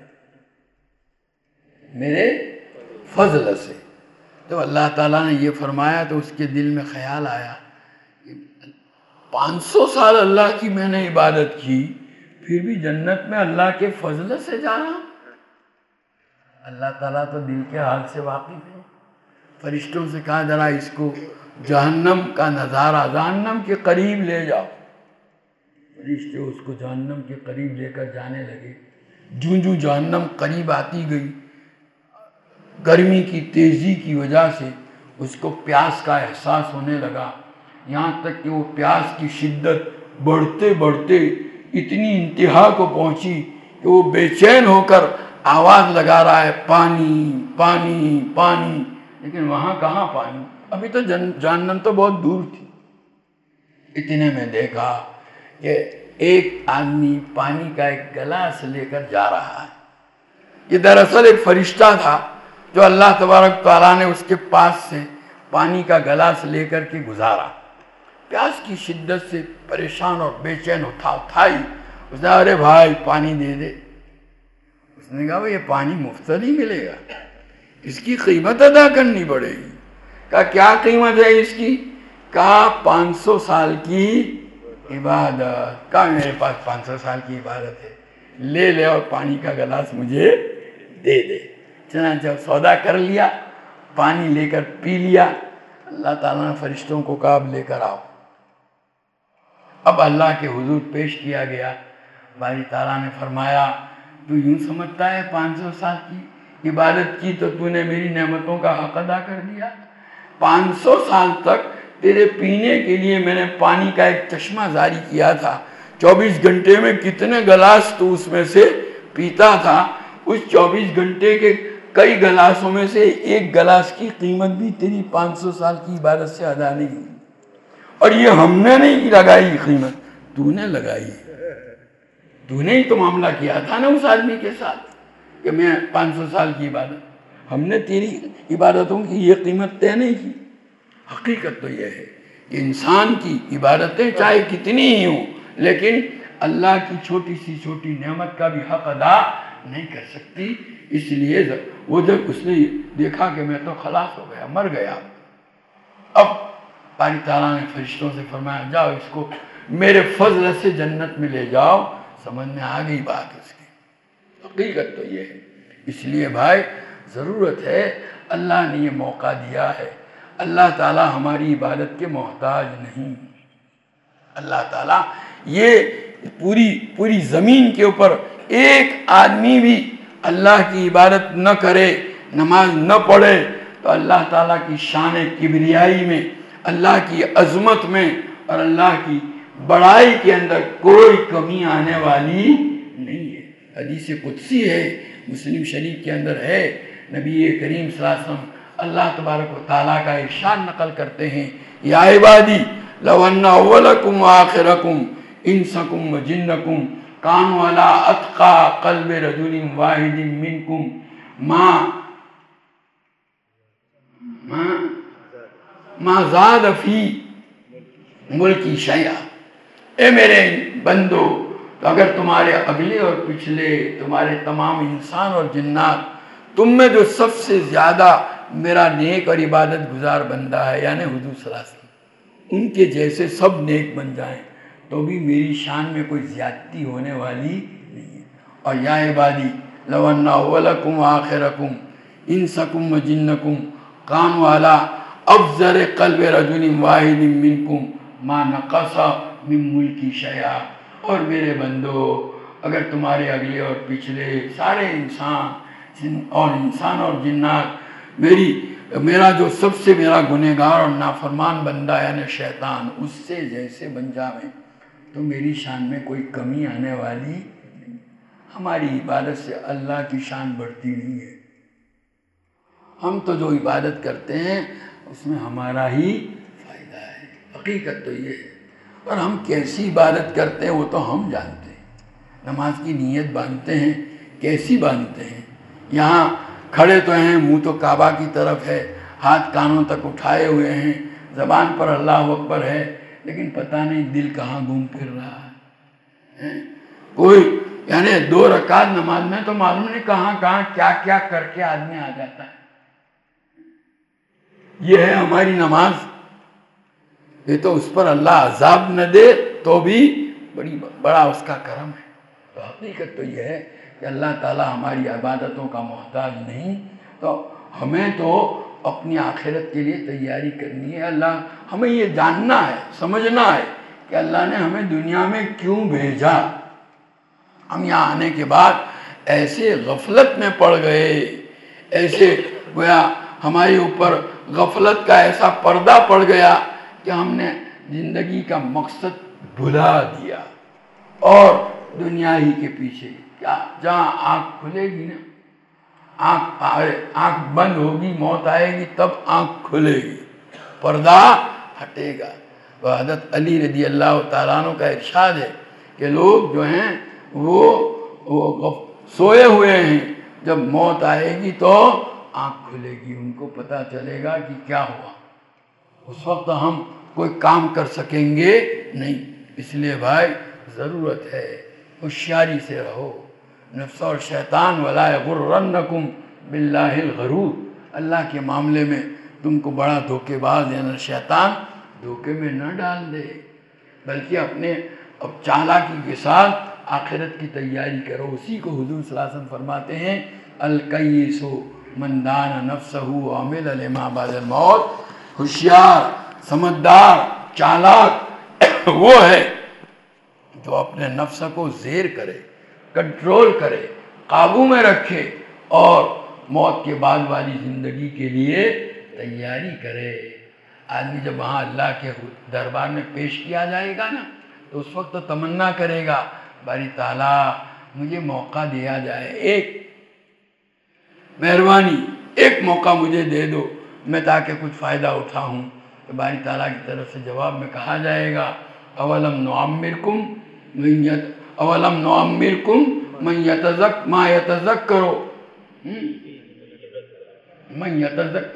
میرے فضل سے. تو اللہ تعالیٰ نے یہ فرمایا تو اس کے دل میں خیال آیا کہ پانچ سو سال اللہ کی میں نے عبادت کی، پھر بھی جنت میں اللہ کے فضل سے جا رہا ہوں. اللہ تعالیٰ تو دل کے حال سے واقف ہے. فرشتوں سے کہا ذرا اس کو جہنم کا نظارہ، جہنم کے قریب لے جاؤ. فرشتے اس کو جہنم کے قریب لے کر جانے لگے. جوں جوں جہنم قریب آتی گئی، گرمی کی تیزی کی وجہ سے اس کو پیاس کا احساس ہونے لگا، یہاں تک کہ وہ پیاس کی شدت بڑھتے بڑھتے اتنی انتہا کو پہنچی کہ وہ بے چین ہو کر آواز لگا رہا ہے پانی پانی پانی. لیکن وہاں کہاں پانی، ابھی تو جہنم تو بہت دور تھی. اتنے میں دیکھا کہ ایک آدمی پانی کا ایک گلاس لے کر جا رہا ہے. یہ دراصل ایک فرشتہ تھا جو اللہ تبارک تعالیٰ نے اس کے پاس سے پانی کا گلاس لے کر کے گزارا. پیاس کی شدت سے پریشان اور بے چین اٹھا اٹھائی اس نے ارے بھائی پانی دے دے. اس نے کہا یہ پانی مفت نہیں ملے گا، اس کی قیمت ادا کرنی پڑے گی. کہا کیا قیمت ہے اس کی؟ کہا پانچ سو سال کی عبادت. کہا میرے پاس پانچ سو سال کی عبادت ہے، لے لے اور پانی کا گلاس مجھے دے دے. چنانچہ سودا کر لیا، پانی لے کر پی لیا. اللہ تعالیٰ نے فرشتوں کو کہا اب لے کر آؤ. اب اللہ کے حضور پیش کیا گیا. باری تعالیٰ نے فرمایا تو یوں سمجھتا ہے پانچ سو سال کی عبادت کی تو تو نے میری نعمتوں کا حق ادا کر دیا. پانچ سو سال تک تیرے پینے کے لیے میں نے پانی کا ایک چشمہ جاری کیا تھا. چوبیس گھنٹے میں کتنے گلاس تو اس میں سے پیتا تھا. اس چوبیس گھنٹے کے کئی گلاسوں میں سے ایک گلاس کی قیمت بھی تیری پانچ سو سال کی عبادت سے ادا نہیں ہوئی، اور یہ ہم نے نہیں لگائی قیمت، تو نے لگائی، تو نے ہی تو معاملہ کیا تھا نا اس آدمی کے ساتھ کہ میں پانچ سو سال کی عبادت، ہم نے تیری عبادتوں کی یہ قیمت طے نہیں کی۔ حقیقت تو یہ ہے کہ انسان کی عبادتیں چاہے کتنی ہی ہوں لیکن اللہ کی چھوٹی سی چھوٹی نعمت کا بھی حق ادا نہیں کر سکتی، اس لیے وہ جب اس نے دیکھا کہ میں تو خلاص ہو گیا، مر گیا، اب باری تعالیٰ نے فرشتوں سے فرمایا جاؤ اس کو میرے فضل سے جنت میں لے جاؤ، سمجھ میں آ گئی بات اس کی۔ حقیقت تو یہ ہے، اس لیے بھائی ضرورت ہے، اللہ نے یہ موقع دیا ہے، اللہ تعالیٰ ہماری عبادت کے محتاج نہیں، اللہ تعالیٰ یہ پوری پوری زمین کے اوپر ایک آدمی بھی اللہ کی عبادت نہ کرے، نماز نہ پڑھے تو اللہ تعالیٰ کی شان کبریائی میں، اللہ کی عظمت میں اور اللہ کی بڑائی کے اندر کوئی کمی آنے والی نہیں ہے۔ حدیث قدسی ہے، مسلم شریف کے اندر ہے، نبی کریم صلی اللہ علیہ وسلم اللہ تبارک و تعالیٰ کا ارشاد نقل کرتے ہیں، یا عبادی لو ان اولکم و آخرکم انسکم و جنکم کانوا علی اتقى قلب رجل واحد منکم ما ما ما زاد فی ملکی شیئا، اے میرے بندو تو اگر تمہارے اگلے اور پچھلے تمہارے تمام انسان اور جنات تم میں جو سب سے زیادہ میرا نیک اور عبادت گزار بندہ ہے یعنی حضور صلی اللہ علیہ وسلم، ان کے جیسے سب نیک بن جائیں تو بھی میری شان میں کوئی زیادتی ہونے والی نہیں ہے۔ اور یا عبادی لو ان اولکم و آخرکم انسکم و جنکم کانوا علی افضل قلب رجل واحد منکم ما نقص من ملکی شیئا، اور میرے بندو اگر تمہارے اگلے اور پچھلے سارے انسان اور انسان اور جنات میری میرا جو سب سے میرا گنہگار اور نافرمان بندہ یعنی شیطان اس سے جیسے بن جاویں تو میری شان میں کوئی کمی آنے والی نہیں۔ ہماری عبادت سے اللہ کی شان بڑھتی نہیں ہے، ہم تو جو عبادت کرتے ہیں اس میں ہمارا ہی فائدہ ہے، حقیقت تو یہ ہے، اور ہم کیسی عبادت کرتے ہیں وہ تو ہم جانتے ہیں، نماز کی نیت باندھتے ہیں کیسی باندھتے ہیں، یہاں کھڑے تو ہیں منہ تو کعبہ کی طرف ہے، ہاتھ کانوں تک اٹھائے ہوئے ہیں، زبان پر اللہ اکبر ہے لیکن پتہ نہیں دل کہاں گھوم پھر رہا ہے، کوئی یعنی دو رکعت نماز میں تو معلوم نہیں کہاں کہاں کیا کیا کر کے آدمی آ جاتا ہے۔ یہ ہے ہماری نماز، یہ تو اس پر اللہ عذاب نہ دے تو بھی بڑی بڑا اس کا کرم ہے۔ تو حقیقت تو یہ ہے کہ اللہ تعالیٰ ہماری عبادتوں کا محتاج نہیں، تو ہمیں تو اپنی آخرت کے لیے تیاری کرنی ہے، اللہ ہمیں یہ جاننا ہے سمجھنا ہے کہ اللہ نے ہمیں دنیا میں کیوں بھیجا۔ ہم یہاں آنے کے بعد ایسے غفلت میں پڑ گئے، ایسے گویا ہمارے اوپر غفلت کا ایسا پردہ پڑ گیا کہ ہم نے زندگی کا مقصد بھلا دیا اور دنیا ہی کے پیچھے کیا، جہاں آنکھ کھلے گی نا، آنکھ آنکھ بند ہوگی موت آئے گی تب آنکھ کھلے گی، پردہ ہٹے گا۔ وہ حضرت علی رضی اللہ تعالیٰ عنہ کا ارشاد ہے کہ لوگ جو ہیں وہ, وہ سوئے ہوئے ہیں، جب موت آئے گی تو آنکھ کھلے گی، ان کو پتہ چلے گا کہ کیا ہوا، اس وقت ہم کوئی کام کر سکیں گے نہیں۔ اس لیے بھائی ضرورت ہے ہوشیاری سے رہو، نفس اور شیطان ولا یغرنکم باللہ الغرور، اللہ کے معاملے میں تم کو بڑا دھوکے باز یعنی شیطان دھوکے میں نہ ڈال دے، بلکہ اپنے اب چالاکی کے ساتھ آخرت کی تیاری کرو۔ اسی کو حضور صلی اللہ علیہ وسلم فرماتے ہیں الکیس من دان نفسہ وعمل لما بعد الموت، ہوشیار سمجھدار چالاک وہ ہے جو اپنے نفس کو زیر کرے، کنٹرول کرے، قابو میں رکھے اور موت کے بعد والی زندگی کے لیے تیاری کرے۔ آدمی جب وہاں اللہ کے دربار میں پیش کیا جائے گا نا تو اس وقت تمنا کرے گا باری تعالیٰ مجھے موقع دیا جائے، ایک مہربانی ایک موقع مجھے دے دو میں تاکہ کچھ فائدہ اٹھاؤں. تو باری تعالیٰ کی طرف سے جواب میں کہا جائے گا اولم نعمرکم من یت اولم نعمرکم من یتذک ما یتذکرو من یتذک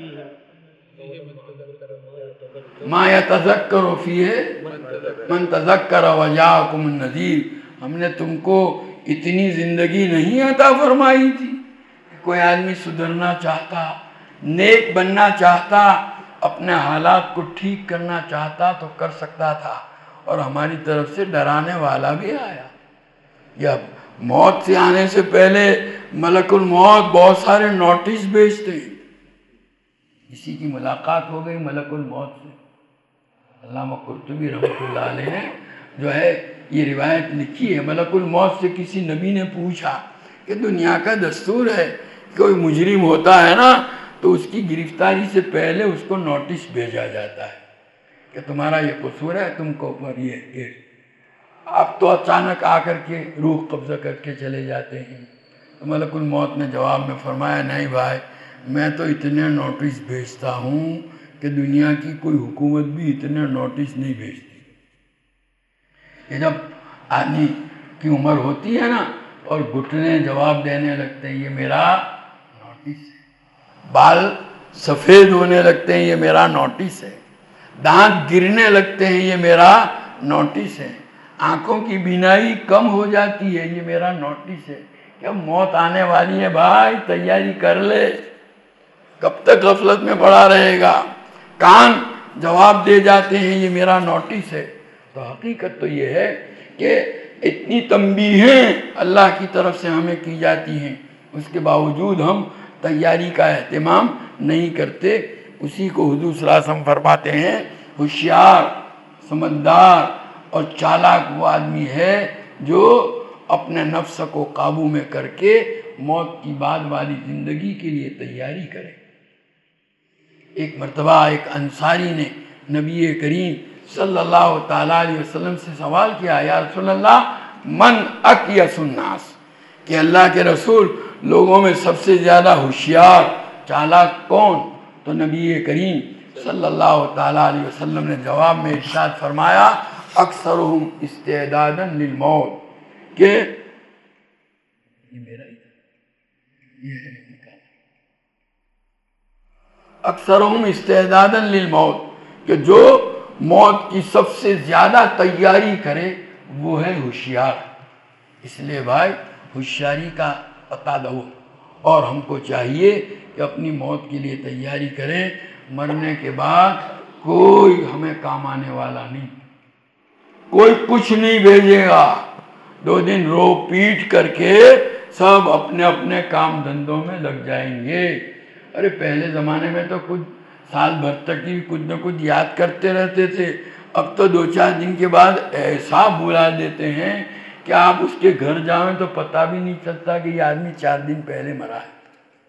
ما یتذکر فیہ من تذکر وجاءکم النذیر. ہم نے تم کو اتنی زندگی نہیں عطا فرمائی تھی کہ کوئی آدمی سدھرنا چاہتا، نیک بننا چاہتا، اپنے حالات کو ٹھیک کرنا چاہتا تو کر سکتا تھا، اور ہماری طرف سے ڈرانے والا بھی آیا. یا موت سے آنے سے پہلے ملک الموت بہت سارے نوٹس بھیجتے ہیں. کسی کی ملاقات ہو گئی ملک الموت سے. علامہ قرطبی رحمۃ اللہ علیہ نے جو ہے یہ روایت لکھی ہے، ملک الموت سے کسی نبی نے پوچھا کہ دنیا کا دستور ہے کوئی مجرم ہوتا ہے نا تو اس کی گرفتاری سے پہلے اس کو نوٹس بھیجا جاتا ہے کہ تمہارا یہ قصور ہے، تم کو اوپر یہ یہ آپ تو اچانک آ کر کے روح قبضہ کر کے چلے جاتے ہیں. تو ملک الموت نے جواب میں فرمایا نہیں بھائی، میں تو اتنے نوٹس بھیجتا ہوں کہ دنیا کی کوئی حکومت بھی اتنے نوٹس نہیں بھیجتی. یہ جب آدمی کی عمر ہوتی ہے نا اور گھٹنے جواب دینے لگتے ہیں یہ میرا نوٹس ہے، بال سفید ہونے لگتے ہیں یہ میرا نوٹس ہے، دانت گرنے لگتے ہیں یہ میرا نوٹس ہے، آنکھوں کی بینائی کم ہو جاتی ہے یہ میرا نوٹس ہے. کہ موت آنے والی ہے بھائی، تیاری کر لے، کب تک غفلت میں پڑا رہے گا. کان جواب دے جاتے ہیں یہ میرا نوٹس ہے. تو حقیقت تو یہ ہے کہ اتنی تنبیہیں اللہ کی طرف سے ہمیں کی جاتی ہیں، اس کے باوجود ہم تیاری کا اہتمام نہیں کرتے. اسی کو حضور صلی اللہ علیہ وسلم فرماتے ہیں ہوشیار، سمجھدار اور چالاک وہ آدمی ہے جو اپنے نفس کو قابو میں کر کے موت کی بعد والی زندگی کے لیے تیاری کرے. ایک مرتبہ ایک انصاری نے نبی کریم صلی اللہ تعالیٰ علیہ وسلم سے سوال کیا یا رسول اللہ من اکیس الناس، کہ اللہ کے رسول لوگوں میں سب سے زیادہ ہوشیار چالاک کون؟ تو نبی کریم صلی اللہ تعالیٰ علیہ وسلم نے جواب میں ارشاد فرمایا اکثرہم استعدادا للموت، کہ یہ میرا یہ ہے اکثرہم استعدادا للموت، کہ جو موت کی سب سے زیادہ تیاری کرے وہ ہے ہوشیار. اس لیے بھائی ہوشیاری کا پتہ دو، اور ہم کو چاہیے کہ اپنی موت کے لیے تیاری کریں. مرنے کے بعد کوئی ہمیں کام آنے والا نہیں، کوئی کچھ نہیں بھیجے گا. دو دن رو پیٹ کر کے سب اپنے اپنے کام دھندوں میں لگ جائیں گے. ارے پہلے زمانے میں تو کچھ سال بھر تک ہی کچھ نہ کچھ یاد کرتے رہتے تھے، اب تو دو چار دن کے بعد ایسا بلا دیتے ہیں کہ آپ اس کے گھر جائیں تو پتہ بھی نہیں چلتا کہ یہ آدمی چار دن پہلے مرا ہے.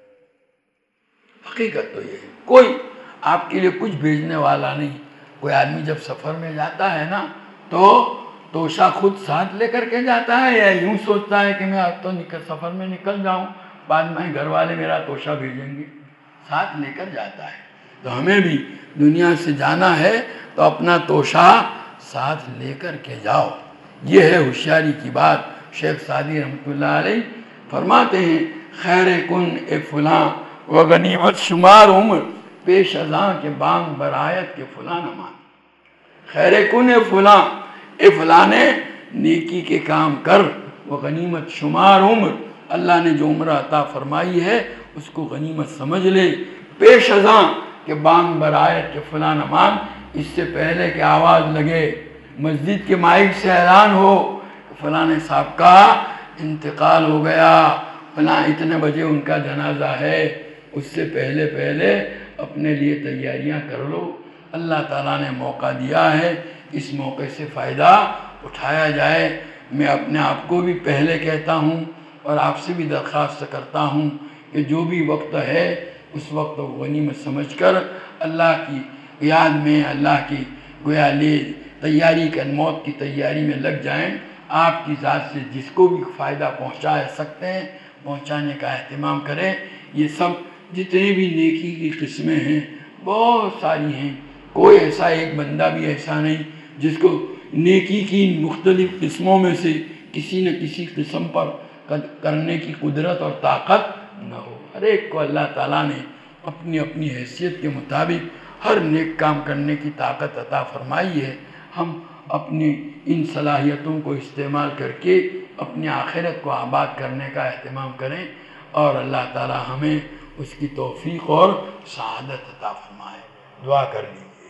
حقیقت تو یہ ہے کوئی آپ کے لیے کچھ بھیجنے والا نہیں. کوئی آدمی جب سفر میں جاتا ہے نا تو توشہ خود ساتھ لے کر کے جاتا ہے یا یوں سوچتا ہے کہ میں اب تو نکل سفر میں نکل جاؤں بعد میں گھر والے میرا توشہ بھیجیں گے؟ ساتھ لے کر جاتا ہے. تو ہمیں بھی دنیا سے جانا ہے تو اپنا توشہ ساتھ لے کر کے جاؤ. یہ ہے ہوشیاری کی بات. شیخ سعدی رحمۃ اللہ علیہ فرماتے ہیں خیر کن اے فلاں و غنیمت شمار عمر پیش ازاں کے بانگ برایت کے فلاں نمان. خیر کن اے فلاں، اے فلانے نیکی کے کام کر، وہ غنیمت شمار عمر، اللہ نے جو عمر عطا فرمائی ہے اس کو غنیمت سمجھ لے. پیش ازاں کہ بانگ برایت کے فلاں نمان، اس سے پہلے کہ آواز لگے مسجد کے مائک سے اعلان ہو فلاں صاحب کا انتقال ہو گیا، فلاں اتنے بجے ان کا جنازہ ہے، اس سے پہلے پہلے اپنے لیے تیاریاں کر لو. اللہ تعالیٰ نے موقع دیا ہے، اس موقع سے فائدہ اٹھایا جائے. میں اپنے آپ کو بھی پہلے کہتا ہوں اور آپ سے بھی درخواست کرتا ہوں کہ جو بھی وقت ہے اس وقت کو غنیمت سمجھ کر اللہ کی یاد میں، اللہ کی گویا لے تیاری کر موت کی تیاری میں لگ جائیں. آپ کی ذات سے جس کو بھی فائدہ پہنچا سکتے ہیں پہنچانے کا اہتمام کریں۔ یہ سب جتنے بھی نیکی کی قسمیں ہیں بہت ساری ہیں، کوئی ایسا ایک بندہ بھی ایسا نہیں جس کو نیکی کی مختلف قسموں میں سے کسی نہ کسی قسم پر کرنے کی قدرت اور طاقت نہ ہو۔ ہر ایک کو اللہ تعالیٰ نے اپنی اپنی حیثیت کے مطابق ہر نیک کام کرنے کی طاقت عطا فرمائی ہے۔ ہم اپنی ان صلاحیتوں کو استعمال کر کے اپنی آخرت کو آباد کرنے کا اہتمام کریں، اور اللہ تعالیٰ ہمیں اس کی توفیق اور سعادت عطا فرمائے۔ دعا کر لیجیے۔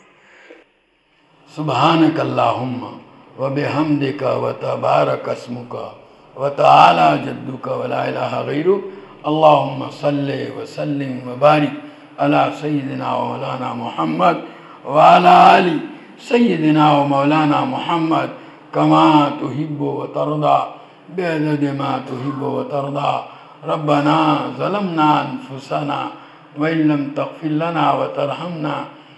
سبحانک اللہم وبحمدک وتبارک اسمک وتعالی جدک ولا الہ غیرک، اللہم صلی وسلم وبارک علی سیدنا و مولانا محمد وعلی آل سیدنا و مولانا محمد کما تحب و ترضى بعدد ما تحب و ترضى۔ ربنا ظلمنا انفسنا وان لم تغفر لنا وترحمنا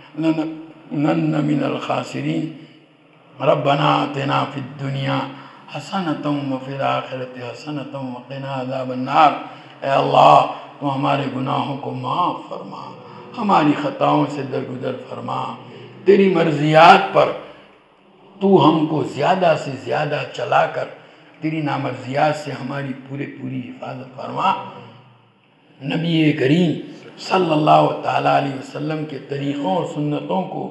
لنكونن من الخاسرین۔ ربنا آتنا فی الدنیا حسنۃ وفی الآخرۃ حسنۃ وقنا عذاب النار۔ اے اللہ تو ہمارے گناہوں کو معاف فرما، ہماری خطاؤں سے درگزر فرما، تیری مرضیات پر تو ہم کو زیادہ سے زیادہ چلا کر تیری نامرضیات سے ہماری پورے پوری حفاظت فرما۔ نبی کریم صلی اللہ تعالیٰ علیہ وسلم کے طریقوں اور سنتوں کو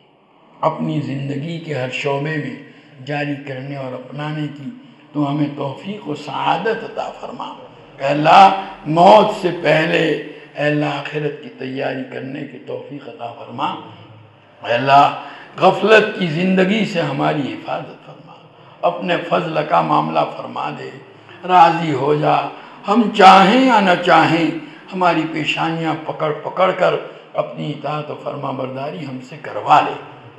اپنی زندگی کے ہر شعبے میں جاری کرنے اور اپنانے کی تو ہمیں توفیق و سعادت عطا فرما۔ اے اللہ موت سے پہلے اے اللہ آخرت کی تیاری کرنے کی توفیق عطا فرما۔ اے اللہ غفلت کی زندگی سے ہماری حفاظت فرما، اپنے فضل کا معاملہ فرما دے، راضی ہو جا، ہم چاہیں یا نہ چاہیں ہماری پیشانیاں پکڑ پکڑ کر اپنی اطاعت و فرما برداری ہم سے کروا لے۔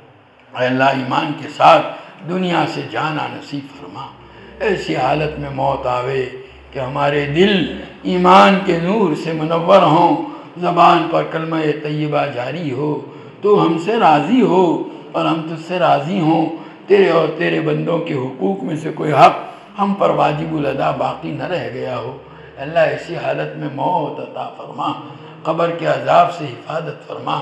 اے اللہ ایمان کے ساتھ دنیا سے جانا نصیب فرما، ایسی حالت میں موت آوے کہ ہمارے دل ایمان کے نور سے منور ہوں، زبان پر کلمہ طیبہ جاری ہو، تو ہم سے راضی ہو اور ہم تجھ سے راضی ہوں، تیرے اور تیرے بندوں کے حقوق میں سے کوئی حق ہم پر واجب الادا باقی نہ رہ گیا ہو۔ اللہ ایسی حالت میں موت عطا فرما، قبر کے عذاب سے حفاظت فرما،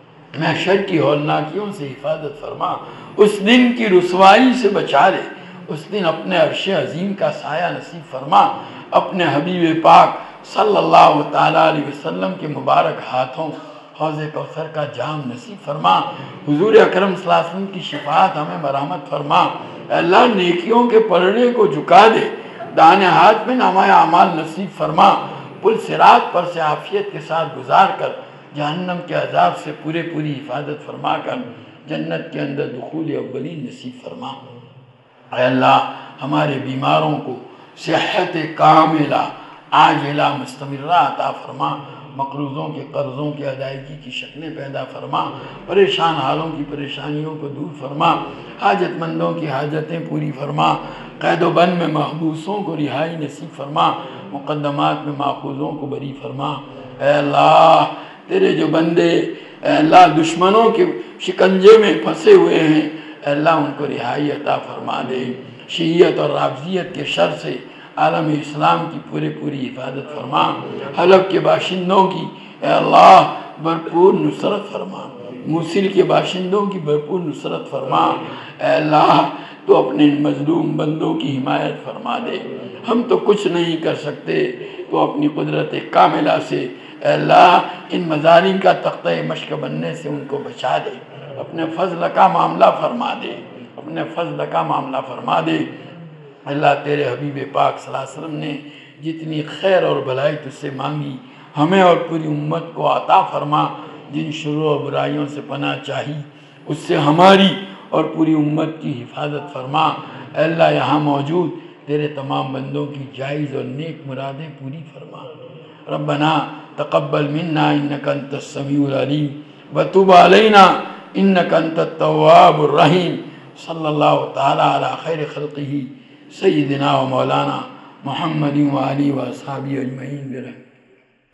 محشر کی ہولناکیوں سے حفاظت فرما، اس دن کی رسوائی سے بچا لے، اس دن اپنے عرش عظیم کا سایہ نصیب فرما، اپنے حبیب پاک صلی اللہ تعالیٰ علیہ وسلم کے مبارک ہاتھوں حوض کوثر کا جام نصیب فرما، حضور اکرم صلی اللہ علیہ وسلم کی شفاعت ہمیں مرحمت فرما۔ اے اللہ نیکیوں کے پلڑے کو جھکا دے، دانے ہاتھ میں نامہ اعمال نصیب فرما، پل صراط پر سے عافیت کے ساتھ گزار کر جہنم کے عذاب سے پورے پوری حفاظت فرما کر جنت کے اندر دخول اولین نصیب فرما۔ اے اللہ ہمارے بیماروں کو صحت کاملہ عاجلہ مستمرہ عطا فرما، مقروضوں کے قرضوں کی ادائیگی کی شکلیں پیدا فرما، پریشان حالوں کی پریشانیوں کو دور فرما، حاجت مندوں کی حاجتیں پوری فرما، قید و بند میں محبوسوں کو رہائی نصیب فرما، مقدمات میں ماخوذوں کو بری فرما۔ اے اللہ تیرے جو بندے اے اللہ دشمنوں کے شکنجے میں پھنسے ہوئے ہیں، اے اللہ ان کو رہائی عطا فرما دے، شیعیت اور رافضیت کے شر سے عالم اسلام کی پورے پوری حفاظت فرما، حلب کے باشندوں کی اے اللہ بھرپور نصرت فرما، موصل کے باشندوں کی بھرپور نصرت فرما۔ اے اللہ تو اپنے مظلوم بندوں کی حمایت فرما دے، ہم تو کچھ نہیں کر سکتے، تو اپنی قدرت کاملہ سے اے اللہ ان مظالم کا تختہ مشق بننے سے ان کو بچا دے، اپنے فضل کا معاملہ فرما دے، اپنے فضل کا معاملہ فرما دے۔ اللہ تیرے حبیب پاک صلی اللہ علیہ وسلم نے جتنی خیر اور بھلائی تجھ سے مانگی ہمیں اور پوری امت کو عطا فرما، جن شرور اور برائیوں سے پناہ چاہی اس سے ہماری اور پوری امت کی حفاظت فرما۔ اے اللہ یہاں موجود تیرے تمام بندوں کی جائز اور نیک مرادیں پوری فرما۔ ربنا تقبل منا انک انت السمیع العلیم وتب علینا انک انت التواب الرحیم۔ صلی اللہ تعالی علی خیر خلقہ سیدنا و مولانا محمد و آلہ و اصحابہ اجمعین برحمتہ۔